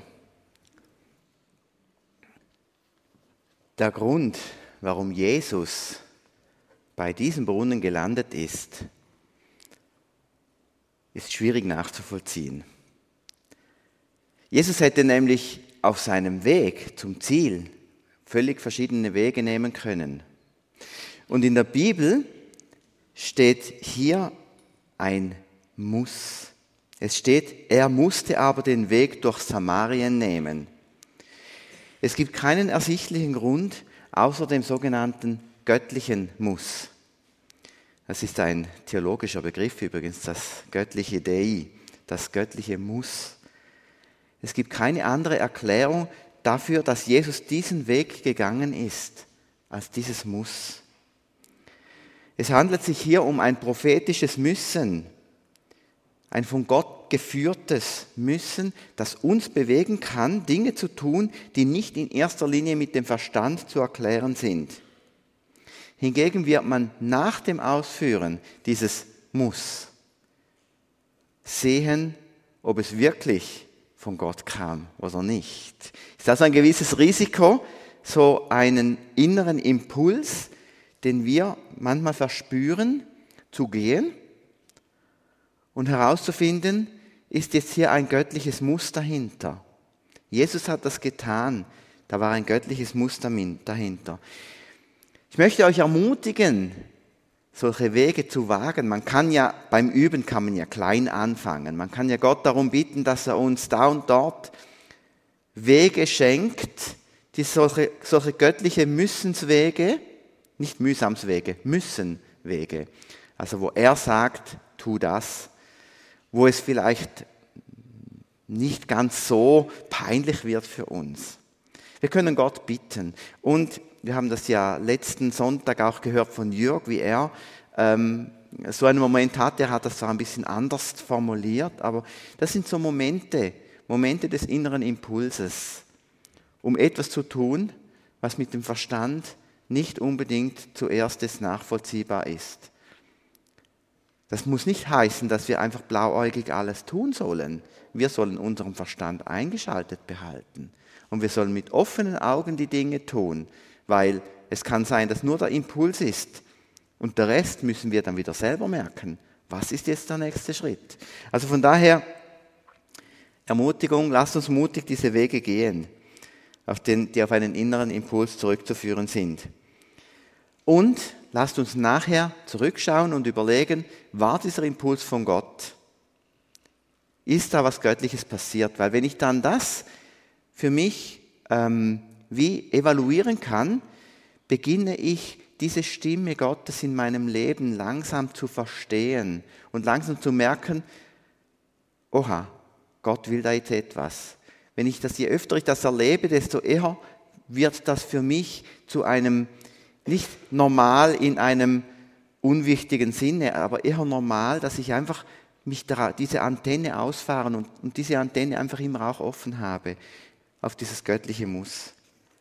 Der Grund, warum Jesus bei diesem Brunnen gelandet ist, ist schwierig nachzuvollziehen. Jesus hätte nämlich auf seinem Weg zum Ziel völlig verschiedene Wege nehmen können. Und in der Bibel steht hier ein Muss. Es steht, er musste aber den Weg durch Samarien nehmen. Es gibt keinen ersichtlichen Grund, außer dem sogenannten göttlichen Muss. Das ist ein theologischer Begriff übrigens, das göttliche Dei, das göttliche Muss. Es gibt keine andere Erklärung dafür, dass Jesus diesen Weg gegangen ist, als dieses Muss. Es handelt sich hier um ein prophetisches Müssen, ein von Gott geführtes Müssen, das uns bewegen kann, Dinge zu tun, die nicht in erster Linie mit dem Verstand zu erklären sind. Hingegen wird man nach dem Ausführen dieses Muss sehen, ob es wirklich von Gott kam oder nicht. Ist also ein gewisses Risiko, so einen inneren Impuls, den wir manchmal verspüren, zu gehen und herauszufinden, ist jetzt hier ein göttliches Muss dahinter. Jesus hat das getan, da war ein göttliches Muss dahinter. Ich möchte euch ermutigen, solche Wege zu wagen. Man kann ja, beim Üben kann man ja klein anfangen. Man kann ja Gott darum bitten, dass er uns da und dort Wege schenkt, die solche, solche göttliche Müssenswege, nicht Mühsamswege, Müssenwege. Also wo er sagt, tu das, wo es vielleicht nicht ganz so peinlich wird für uns. Wir können Gott bitten. Und wir haben das ja letzten Sonntag auch gehört von Jörg, wie er ähm, so einen Moment hat. Er hat das zwar ein bisschen anders formuliert, aber das sind so Momente, Momente des inneren Impulses, um etwas zu tun, was mit dem Verstand nicht unbedingt zuerst nachvollziehbar ist. Das muss nicht heißen, dass wir einfach blauäugig alles tun sollen. Wir sollen unseren Verstand eingeschaltet behalten. Und wir sollen mit offenen Augen die Dinge tun, weil es kann sein, dass nur der Impuls ist. Und der Rest müssen wir dann wieder selber merken. Was ist jetzt der nächste Schritt? Also von daher, Ermutigung, lasst uns mutig diese Wege gehen, auf den, die auf einen inneren Impuls zurückzuführen sind. Und lasst uns nachher zurückschauen und überlegen, war dieser Impuls von Gott? ist da was Göttliches passiert? Weil wenn ich dann das für mich ähm, wie evaluieren kann, beginne ich diese Stimme Gottes in meinem Leben langsam zu verstehen und langsam zu merken, oha, Gott will da jetzt etwas. Wenn ich das, je öfter ich das erlebe, desto eher wird das für mich zu einem, nicht normal in einem unwichtigen Sinne, aber eher normal, dass ich einfach mich da, diese Antenne ausfahren und, und diese Antenne einfach immer auch offen habe auf dieses göttliche Muss.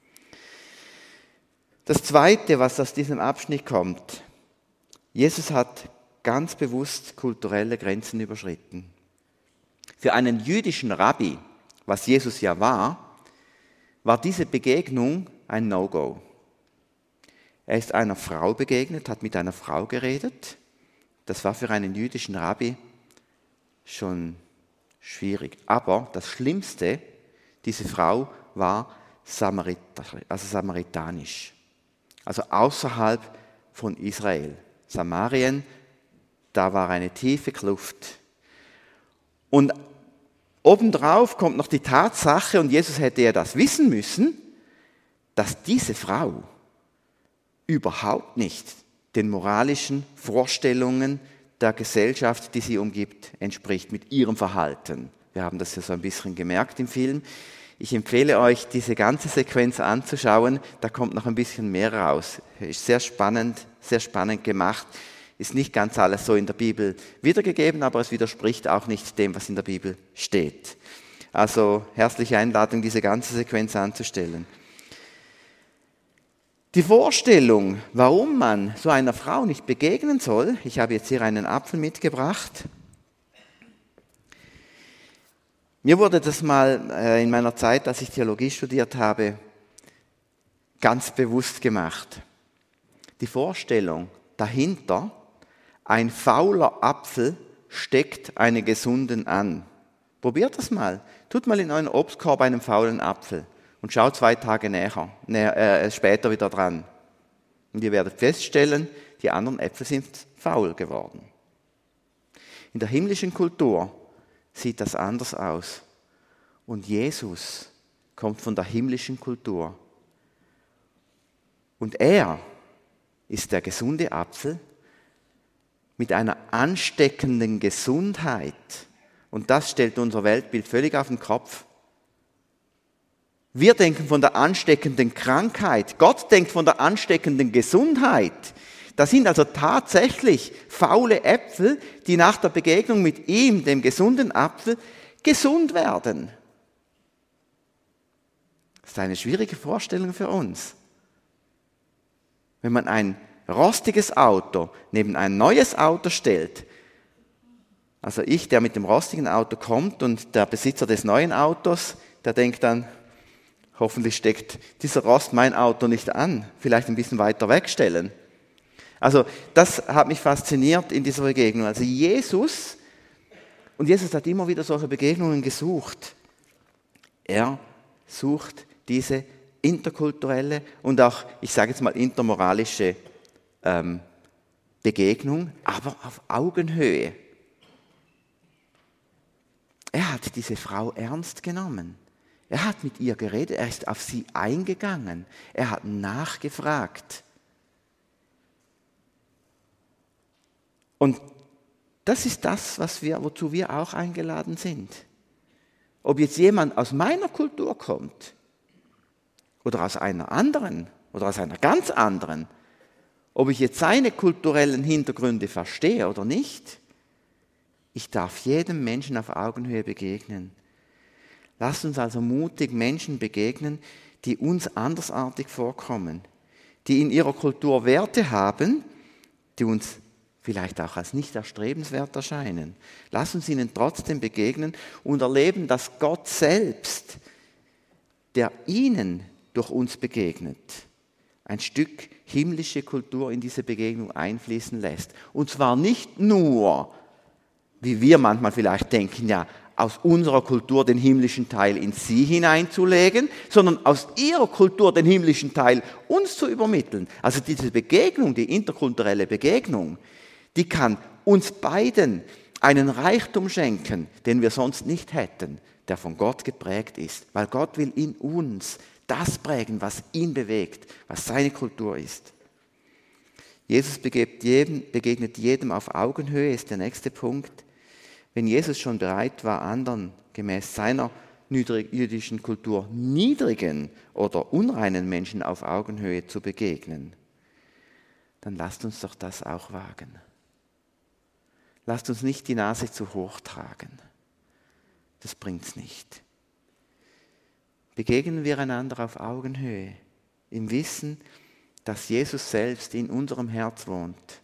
Das Zweite, was aus diesem Abschnitt kommt, Jesus hat ganz bewusst kulturelle Grenzen überschritten. Für einen jüdischen Rabbi, was Jesus ja war, war diese Begegnung ein No-Go. Er ist einer Frau begegnet, hat mit einer Frau geredet. Das war für einen jüdischen Rabbi schon schwierig. Aber das Schlimmste, diese Frau war Samarit- also samaritanisch. Also außerhalb von Israel. Samarien, da war eine tiefe Kluft. Und obendrauf kommt noch die Tatsache, und Jesus hätte ja das wissen müssen, dass diese Frau überhaupt nicht den moralischen Vorstellungen der Gesellschaft, die sie umgibt, entspricht mit ihrem Verhalten. Wir haben das ja so ein bisschen gemerkt im Film. Ich empfehle euch, diese ganze Sequenz anzuschauen, da kommt noch ein bisschen mehr raus. Ist sehr spannend, sehr spannend gemacht. Ist nicht ganz alles so in der Bibel wiedergegeben, aber es widerspricht auch nicht dem, was in der Bibel steht. Also herzliche Einladung, diese ganze Sequenz anzustellen. Die Vorstellung, warum man so einer Frau nicht begegnen soll, ich habe jetzt hier einen Apfel mitgebracht. Mir wurde das mal in meiner Zeit, als ich Theologie studiert habe, ganz bewusst gemacht. Die Vorstellung dahinter, ein fauler Apfel steckt einen gesunden an. Probiert das mal. Tut mal in euren Obstkorb einen faulen Apfel und schaut zwei Tage näher, näher, äh, später wieder dran. Und ihr werdet feststellen, die anderen Äpfel sind faul geworden. In der himmlischen Kultur sieht das anders aus. Und Jesus kommt von der himmlischen Kultur. Und er ist der gesunde Apfel mit einer ansteckenden Gesundheit. Und das stellt unser Weltbild völlig auf den Kopf. Wir denken von der ansteckenden Krankheit. Gott denkt von der ansteckenden Gesundheit. Das sind also tatsächlich faule Äpfel, die nach der Begegnung mit ihm, dem gesunden Apfel, gesund werden. Das ist eine schwierige Vorstellung für uns. Wenn man ein rostiges Auto neben ein neues Auto stellt, also ich, der mit dem rostigen Auto kommt und der Besitzer des neuen Autos, der denkt dann, hoffentlich steckt dieser Rost mein Auto nicht an, vielleicht ein bisschen weiter wegstellen. Also das hat mich fasziniert in dieser Begegnung. Also Jesus, und Jesus hat immer wieder solche Begegnungen gesucht. Er sucht diese interkulturelle und auch, ich sage jetzt mal, intermoralische ähm, Begegnung, aber auf Augenhöhe. Er hat diese Frau ernst genommen. Er hat mit ihr geredet, er ist auf sie eingegangen, er hat nachgefragt. Und das ist das, was wir, wozu wir auch eingeladen sind. Ob jetzt jemand aus meiner Kultur kommt oder aus einer anderen oder aus einer ganz anderen, ob ich jetzt seine kulturellen Hintergründe verstehe oder nicht, ich darf jedem Menschen auf Augenhöhe begegnen. Lasst uns also mutig Menschen begegnen, die uns andersartig vorkommen, die in ihrer Kultur Werte haben, die uns vielleicht auch als nicht erstrebenswert erscheinen. Lasst uns ihnen trotzdem begegnen und erleben, dass Gott selbst, der ihnen durch uns begegnet, ein Stück himmlische Kultur in diese Begegnung einfließen lässt. Und zwar nicht nur, wie wir manchmal vielleicht denken, ja, aus unserer Kultur den himmlischen Teil in sie hineinzulegen, sondern aus ihrer Kultur den himmlischen Teil uns zu übermitteln. Also diese Begegnung, die interkulturelle Begegnung, die kann uns beiden einen Reichtum schenken, den wir sonst nicht hätten, der von Gott geprägt ist. Weil Gott will in uns das prägen, was ihn bewegt, was seine Kultur ist. Jesus begegnet jedem, begegnet jedem auf Augenhöhe, ist der nächste Punkt. Wenn Jesus schon bereit war, anderen gemäß seiner jüdischen Kultur niedrigen oder unreinen Menschen auf Augenhöhe zu begegnen, dann lasst uns doch das auch wagen. Lasst uns nicht die Nase zu hoch tragen. Das bringt's nicht. Begegnen wir einander auf Augenhöhe, im Wissen, dass Jesus selbst in unserem Herz wohnt.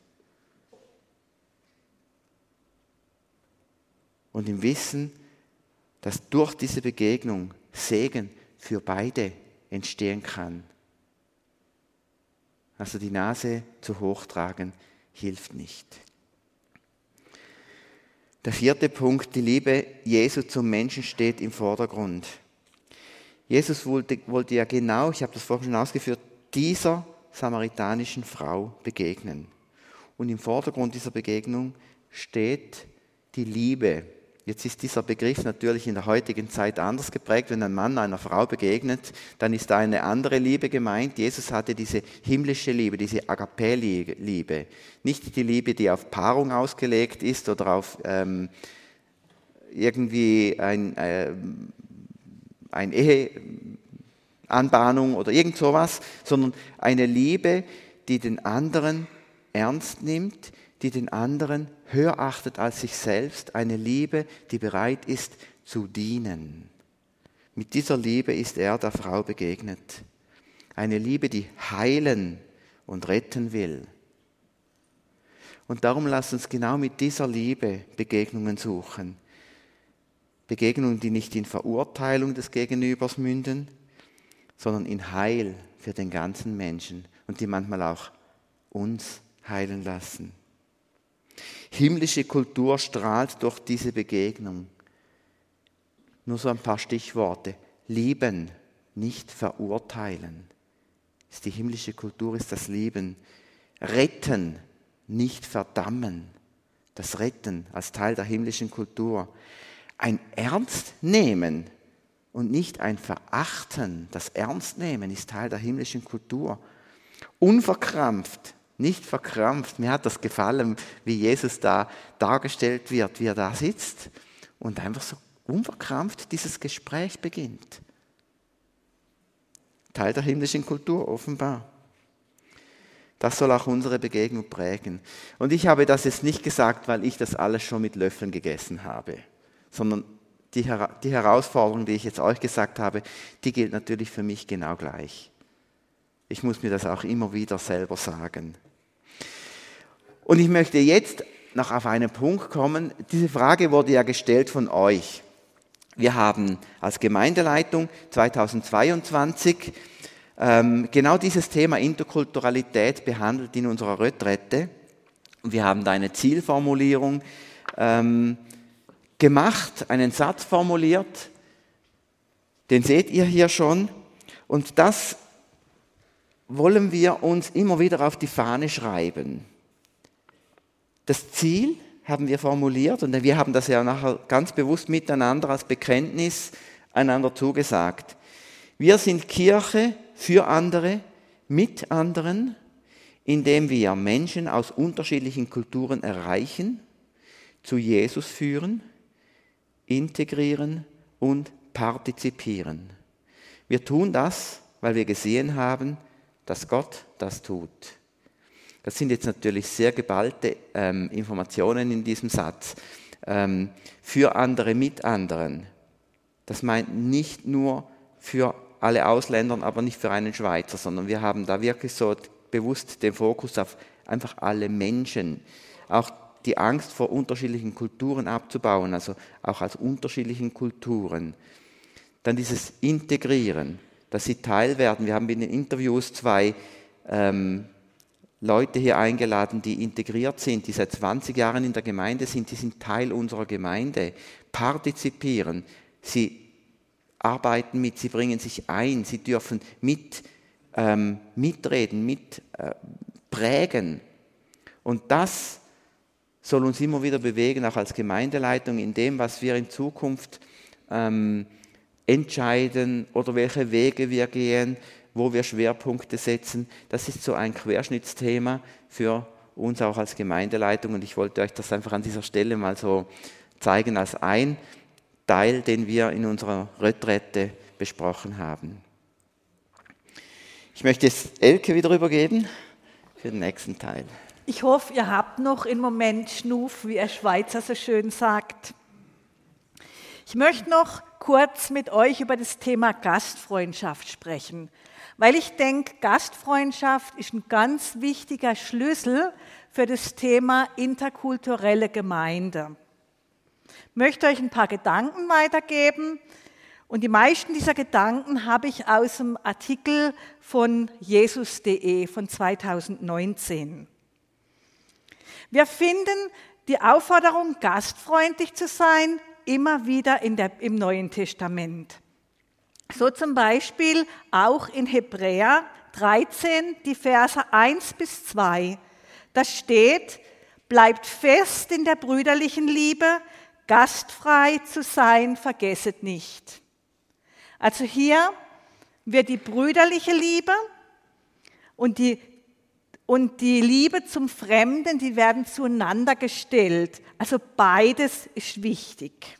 Und im Wissen, dass durch diese Begegnung Segen für beide entstehen kann. Also die Nase zu hoch tragen hilft nicht. Der vierte Punkt, die Liebe Jesu zum Menschen steht im Vordergrund. Jesus wollte, wollte ja genau, ich habe das vorhin schon ausgeführt, dieser samaritanischen Frau begegnen. Und im Vordergrund dieser Begegnung steht die Liebe. Jetzt ist dieser Begriff natürlich in der heutigen Zeit anders geprägt. Wenn ein Mann einer Frau begegnet, dann ist da eine andere Liebe gemeint. Jesus hatte diese himmlische Liebe, diese Agape-Liebe. Nicht die Liebe, die auf Paarung ausgelegt ist oder auf ähm, irgendwie ein, äh, ein Eheanbahnung oder irgend sowas, sondern eine Liebe, die den anderen ernst nimmt, die den anderen höher achtet als sich selbst, eine Liebe, die bereit ist zu dienen. Mit dieser Liebe ist er der Frau begegnet. Eine Liebe, die heilen und retten will. Und darum lasst uns genau mit dieser Liebe Begegnungen suchen. Begegnungen, die nicht in Verurteilung des Gegenübers münden, sondern in Heil für den ganzen Menschen und die manchmal auch uns heilen lassen. Himmlische Kultur strahlt durch diese Begegnung. Nur so ein paar Stichworte. Lieben, nicht verurteilen. Ist die himmlische Kultur ist das Lieben. Retten, nicht verdammen. Das Retten als Teil der himmlischen Kultur. Ein Ernstnehmen und nicht ein Verachten. Das Ernstnehmen ist Teil der himmlischen Kultur. Unverkrampft. Nicht verkrampft. Mir hat das gefallen, wie Jesus da dargestellt wird, wie er da sitzt und einfach so unverkrampft dieses Gespräch beginnt. Teil der himmlischen Kultur, offenbar. Das soll auch unsere Begegnung prägen. Und ich habe das jetzt nicht gesagt, weil ich das alles schon mit Löffeln gegessen habe, sondern die, die Herausforderung, die ich jetzt euch gesagt habe, die gilt natürlich für mich genau gleich. Ich muss mir das auch immer wieder selber sagen. Und ich möchte jetzt noch auf einen Punkt kommen. Diese Frage wurde ja gestellt von euch. Wir haben als Gemeindeleitung zweitausendzweiundzwanzig ähm, genau dieses Thema Interkulturalität behandelt in unserer Retrette. Wir haben da eine Zielformulierung ähm, gemacht, einen Satz formuliert. Den seht ihr hier schon. Und das wollen wir uns immer wieder auf die Fahne schreiben. Das Ziel haben wir formuliert und wir haben das ja nachher ganz bewusst miteinander als Bekenntnis einander zugesagt. Wir sind Kirche für andere, mit anderen, indem wir Menschen aus unterschiedlichen Kulturen erreichen, zu Jesus führen, integrieren und partizipieren. Wir tun das, weil wir gesehen haben, dass Gott das tut. Das sind jetzt natürlich sehr geballte ähm, Informationen in diesem Satz. Ähm, für andere, mit anderen. Das meint nicht nur für alle Ausländer, aber nicht für einen Schweizer, sondern wir haben da wirklich so bewusst den Fokus auf einfach alle Menschen. Auch die Angst vor unterschiedlichen Kulturen abzubauen, also auch aus unterschiedlichen Kulturen. Dann dieses Integrieren, dass sie Teil werden. Wir haben in den Interviews zwei ähm, Leute hier eingeladen, die integriert sind, die seit zwanzig Jahren in der Gemeinde sind, die sind Teil unserer Gemeinde, partizipieren, sie arbeiten mit, sie bringen sich ein, sie dürfen mit, ähm, mitreden, mit äh, prägen. Und das soll uns immer wieder bewegen, auch als Gemeindeleitung, in dem, was wir in Zukunft ähm, entscheiden oder welche Wege wir gehen, wo wir Schwerpunkte setzen. Das ist so ein Querschnittsthema für uns auch als Gemeindeleitung und ich wollte euch das einfach an dieser Stelle mal so zeigen als ein Teil, den wir in unserer Retrette besprochen haben. Ich möchte jetzt Elke wieder übergeben für den nächsten Teil. Ich hoffe, ihr habt noch einen Moment Schnuff, wie ein Schweizer so schön sagt. Ich möchte noch kurz mit euch über das Thema Gastfreundschaft sprechen, weil ich denke, Gastfreundschaft ist ein ganz wichtiger Schlüssel für das Thema interkulturelle Gemeinde. Ich möchte euch ein paar Gedanken weitergeben und die meisten dieser Gedanken habe ich aus dem Artikel von jesus punkt de von zweitausendneunzehn. Wir finden die Aufforderung, gastfreundlich zu sein, immer wieder in der, im Neuen Testament. So zum Beispiel auch in Hebräer dreizehn, die Verse eins bis zwei. Da steht, bleibt fest in der brüderlichen Liebe, gastfrei zu sein, vergesset nicht. Also hier wird die brüderliche Liebe und die, und die Liebe zum Fremden, die werden zueinander gestellt. Also beides ist wichtig.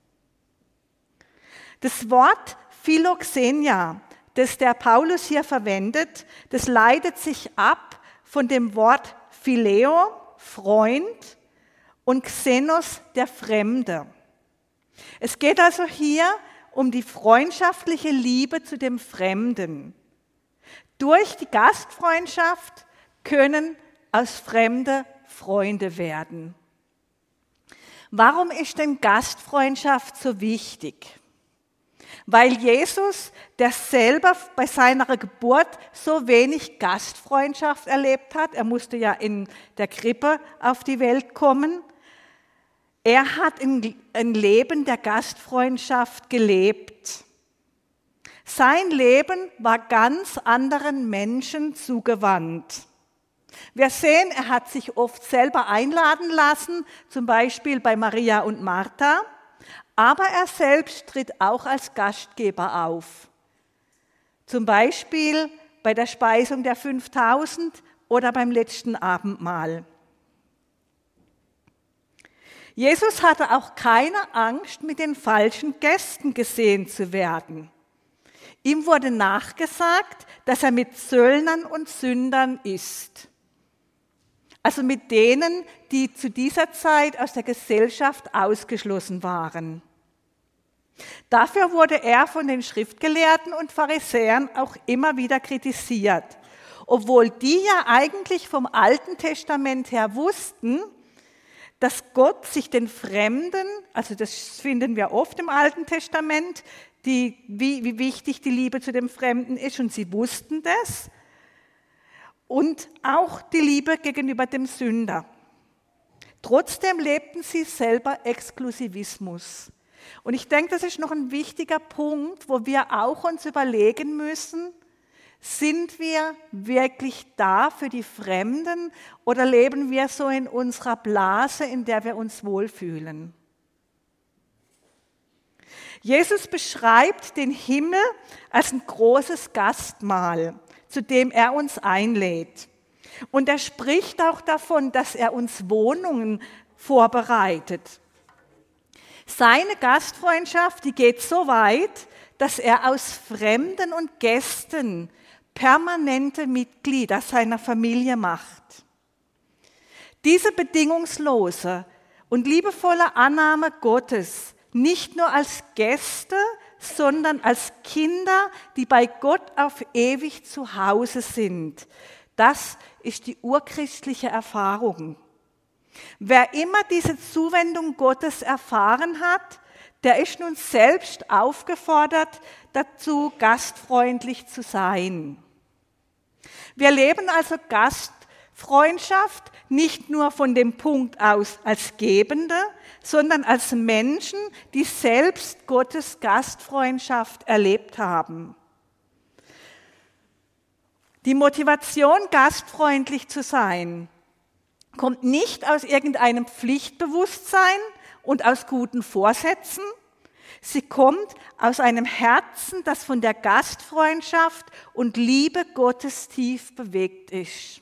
Das Wort Philoxenia, das der Paulus hier verwendet, das leitet sich ab von dem Wort Phileo, Freund, und Xenos, der Fremde. Es geht also hier um die freundschaftliche Liebe zu dem Fremden. Durch die Gastfreundschaft können aus Fremde Freunde werden. Warum ist denn Gastfreundschaft so wichtig? Weil Jesus, der selber bei seiner Geburt so wenig Gastfreundschaft erlebt hat, er musste ja in der Krippe auf die Welt kommen, er hat ein Leben der Gastfreundschaft gelebt. Sein Leben war ganz anderen Menschen zugewandt. Wir sehen, er hat sich oft selber einladen lassen, zum Beispiel bei Maria und Martha, aber er selbst tritt auch als Gastgeber auf. Zum Beispiel bei der Speisung der fünftausend oder beim letzten Abendmahl. Jesus hatte auch keine Angst, mit den falschen Gästen gesehen zu werden. Ihm wurde nachgesagt, dass er mit Zöllnern und Sündern isst. Also mit denen, die zu dieser Zeit aus der Gesellschaft ausgeschlossen waren. Dafür wurde er von den Schriftgelehrten und Pharisäern auch immer wieder kritisiert, obwohl die ja eigentlich vom Alten Testament her wussten, dass Gott sich den Fremden, also das finden wir oft im Alten Testament, die, wie, wie wichtig die Liebe zu dem Fremden ist, und sie wussten das, und auch die Liebe gegenüber dem Sünder. Trotzdem lebten sie selber Exklusivismus. Und ich denke, das ist noch ein wichtiger Punkt, wo wir auch uns überlegen müssen, sind wir wirklich da für die Fremden oder leben wir so in unserer Blase, in der wir uns wohlfühlen? Jesus beschreibt den Himmel als ein großes Gastmahl, zu dem er uns einlädt. Und er spricht auch davon, dass er uns Wohnungen vorbereitet. Seine Gastfreundschaft, die geht so weit, dass er aus Fremden und Gästen permanente Mitglieder seiner Familie macht. Diese bedingungslose und liebevolle Annahme Gottes, nicht nur als Gäste, sondern als Kinder, die bei Gott auf ewig zu Hause sind, das ist die urchristliche Erfahrung. Wer immer diese Zuwendung Gottes erfahren hat, der ist nun selbst aufgefordert, dazu gastfreundlich zu sein. Wir leben also Gastfreundschaft nicht nur von dem Punkt aus als Gebende, sondern als Menschen, die selbst Gottes Gastfreundschaft erlebt haben. Die Motivation, gastfreundlich zu sein, kommt nicht aus irgendeinem Pflichtbewusstsein und aus guten Vorsätzen. Sie kommt aus einem Herzen, das von der Gastfreundschaft und Liebe Gottes tief bewegt ist.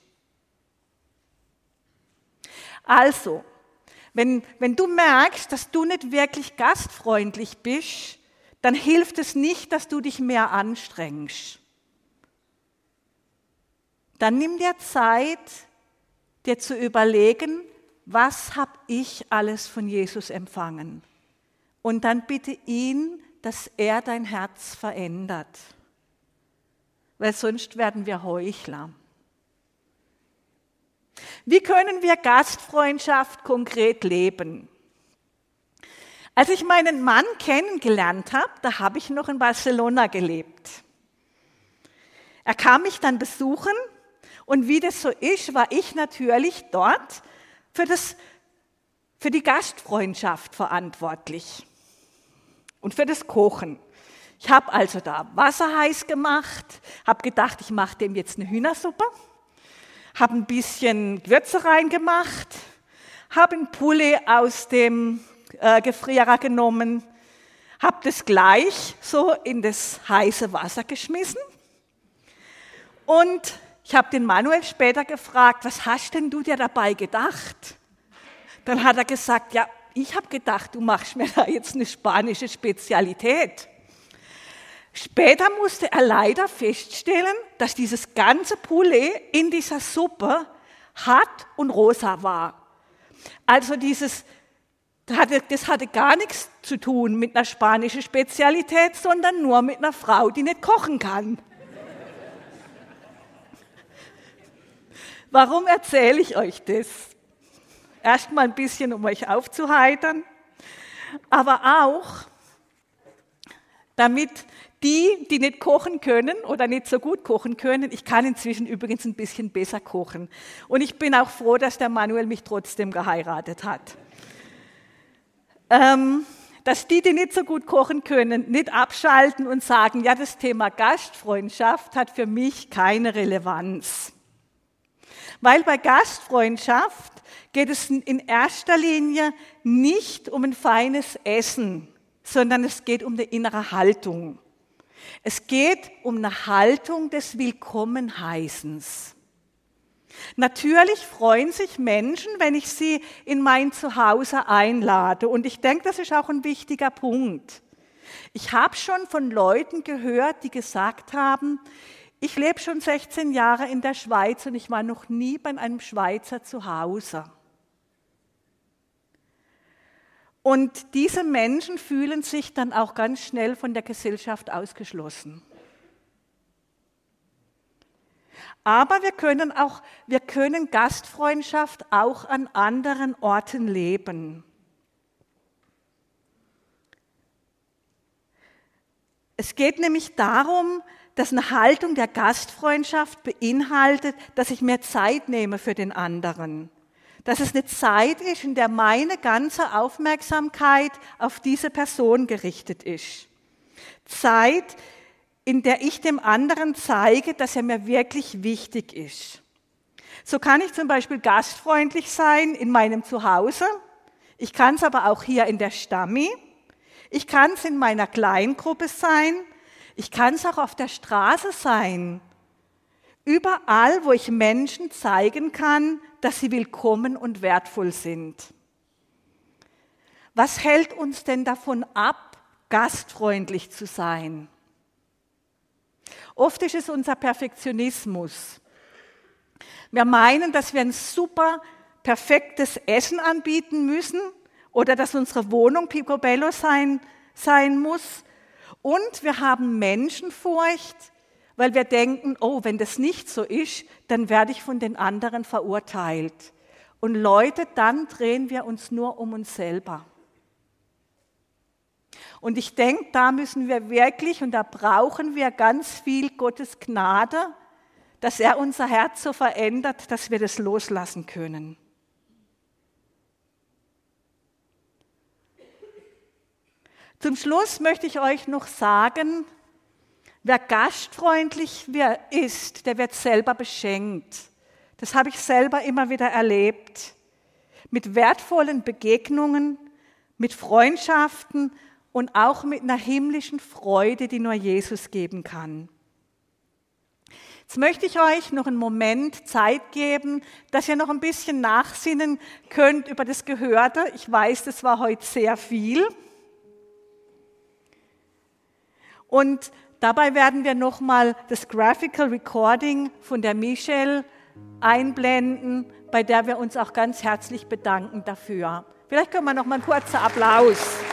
Also, wenn, wenn du merkst, dass du nicht wirklich gastfreundlich bist, dann hilft es nicht, dass du dich mehr anstrengst. Dann nimm dir Zeit, dir zu überlegen, was habe ich alles von Jesus empfangen? Und dann bitte ihn, dass er dein Herz verändert. Weil sonst werden wir Heuchler. Wie können wir Gastfreundschaft konkret leben? Als ich meinen Mann kennengelernt habe, da habe ich noch in Barcelona gelebt. Er kam mich dann besuchen und wie das so ist, war ich natürlich dort für, das, für die Gastfreundschaft verantwortlich und für das Kochen. Ich habe also da Wasser heiß gemacht, habe gedacht, ich mache dem jetzt eine Hühnersuppe, habe ein bisschen Gewürze reingemacht, habe einen Poulet aus dem äh, Gefrierer genommen, habe das gleich so in das heiße Wasser geschmissen und ich habe den Manuel später gefragt, was hast denn du dir dabei gedacht? Dann hat er gesagt, ja, ich habe gedacht, du machst mir da jetzt eine spanische Spezialität. Später musste er leider feststellen, dass dieses ganze Poulet in dieser Suppe hart und rosa war. Also dieses, das hatte, das hatte gar nichts zu tun mit einer spanischen Spezialität, sondern nur mit einer Frau, die nicht kochen kann. Warum erzähle ich euch das? Erstmal ein bisschen, um euch aufzuheitern, aber auch, damit die, die nicht kochen können oder nicht so gut kochen können, ich kann inzwischen übrigens ein bisschen besser kochen. Und ich bin auch froh, dass der Manuel mich trotzdem geheiratet hat. Ähm, dass die, die nicht so gut kochen können, nicht abschalten und sagen, ja, das Thema Gastfreundschaft hat für mich keine Relevanz. Weil bei Gastfreundschaft geht es in erster Linie nicht um ein feines Essen, sondern es geht um eine innere Haltung. Es geht um eine Haltung des Willkommenheißens. Natürlich freuen sich Menschen, wenn ich sie in mein Zuhause einlade. Und ich denke, das ist auch ein wichtiger Punkt. Ich habe schon von Leuten gehört, die gesagt haben, ich lebe schon sechzehn Jahre in der Schweiz und ich war noch nie bei einem Schweizer zu Hause. Und diese Menschen fühlen sich dann auch ganz schnell von der Gesellschaft ausgeschlossen. Aber wir können auch, wir können Gastfreundschaft auch an anderen Orten leben. Es geht nämlich darum, dass eine Haltung der Gastfreundschaft beinhaltet, dass ich mir Zeit nehme für den anderen. Dass es eine Zeit ist, in der meine ganze Aufmerksamkeit auf diese Person gerichtet ist. Zeit, in der ich dem anderen zeige, dass er mir wirklich wichtig ist. So kann ich zum Beispiel gastfreundlich sein in meinem Zuhause. Ich kann es aber auch hier in der Stammi. Ich kann es in meiner Kleingruppe sein. Ich kann es auch auf der Straße sein. Überall, wo ich Menschen zeigen kann, dass sie willkommen und wertvoll sind. Was hält uns denn davon ab, gastfreundlich zu sein? Oft ist es unser Perfektionismus. Wir meinen, dass wir ein super perfektes Essen anbieten müssen oder dass unsere Wohnung picobello sein, sein muss. Und wir haben Menschenfurcht, weil wir denken, oh, wenn das nicht so ist, dann werde ich von den anderen verurteilt. Und Leute, dann drehen wir uns nur um uns selber. Und ich denke, da müssen wir wirklich, und da brauchen wir ganz viel Gottes Gnade, dass er unser Herz so verändert, dass wir das loslassen können. Zum Schluss möchte ich euch noch sagen, wer gastfreundlich ist, der wird selber beschenkt. Das habe ich selber immer wieder erlebt. Mit wertvollen Begegnungen, mit Freundschaften und auch mit einer himmlischen Freude, die nur Jesus geben kann. Jetzt möchte ich euch noch einen Moment Zeit geben, dass ihr noch ein bisschen nachsinnen könnt über das Gehörte. Ich weiß, das war heute sehr viel. Und dabei werden wir nochmal das Graphical Recording von der Michelle einblenden, bei der wir uns auch ganz herzlich bedanken dafür. Vielleicht können wir noch mal einen kurzen Applaus.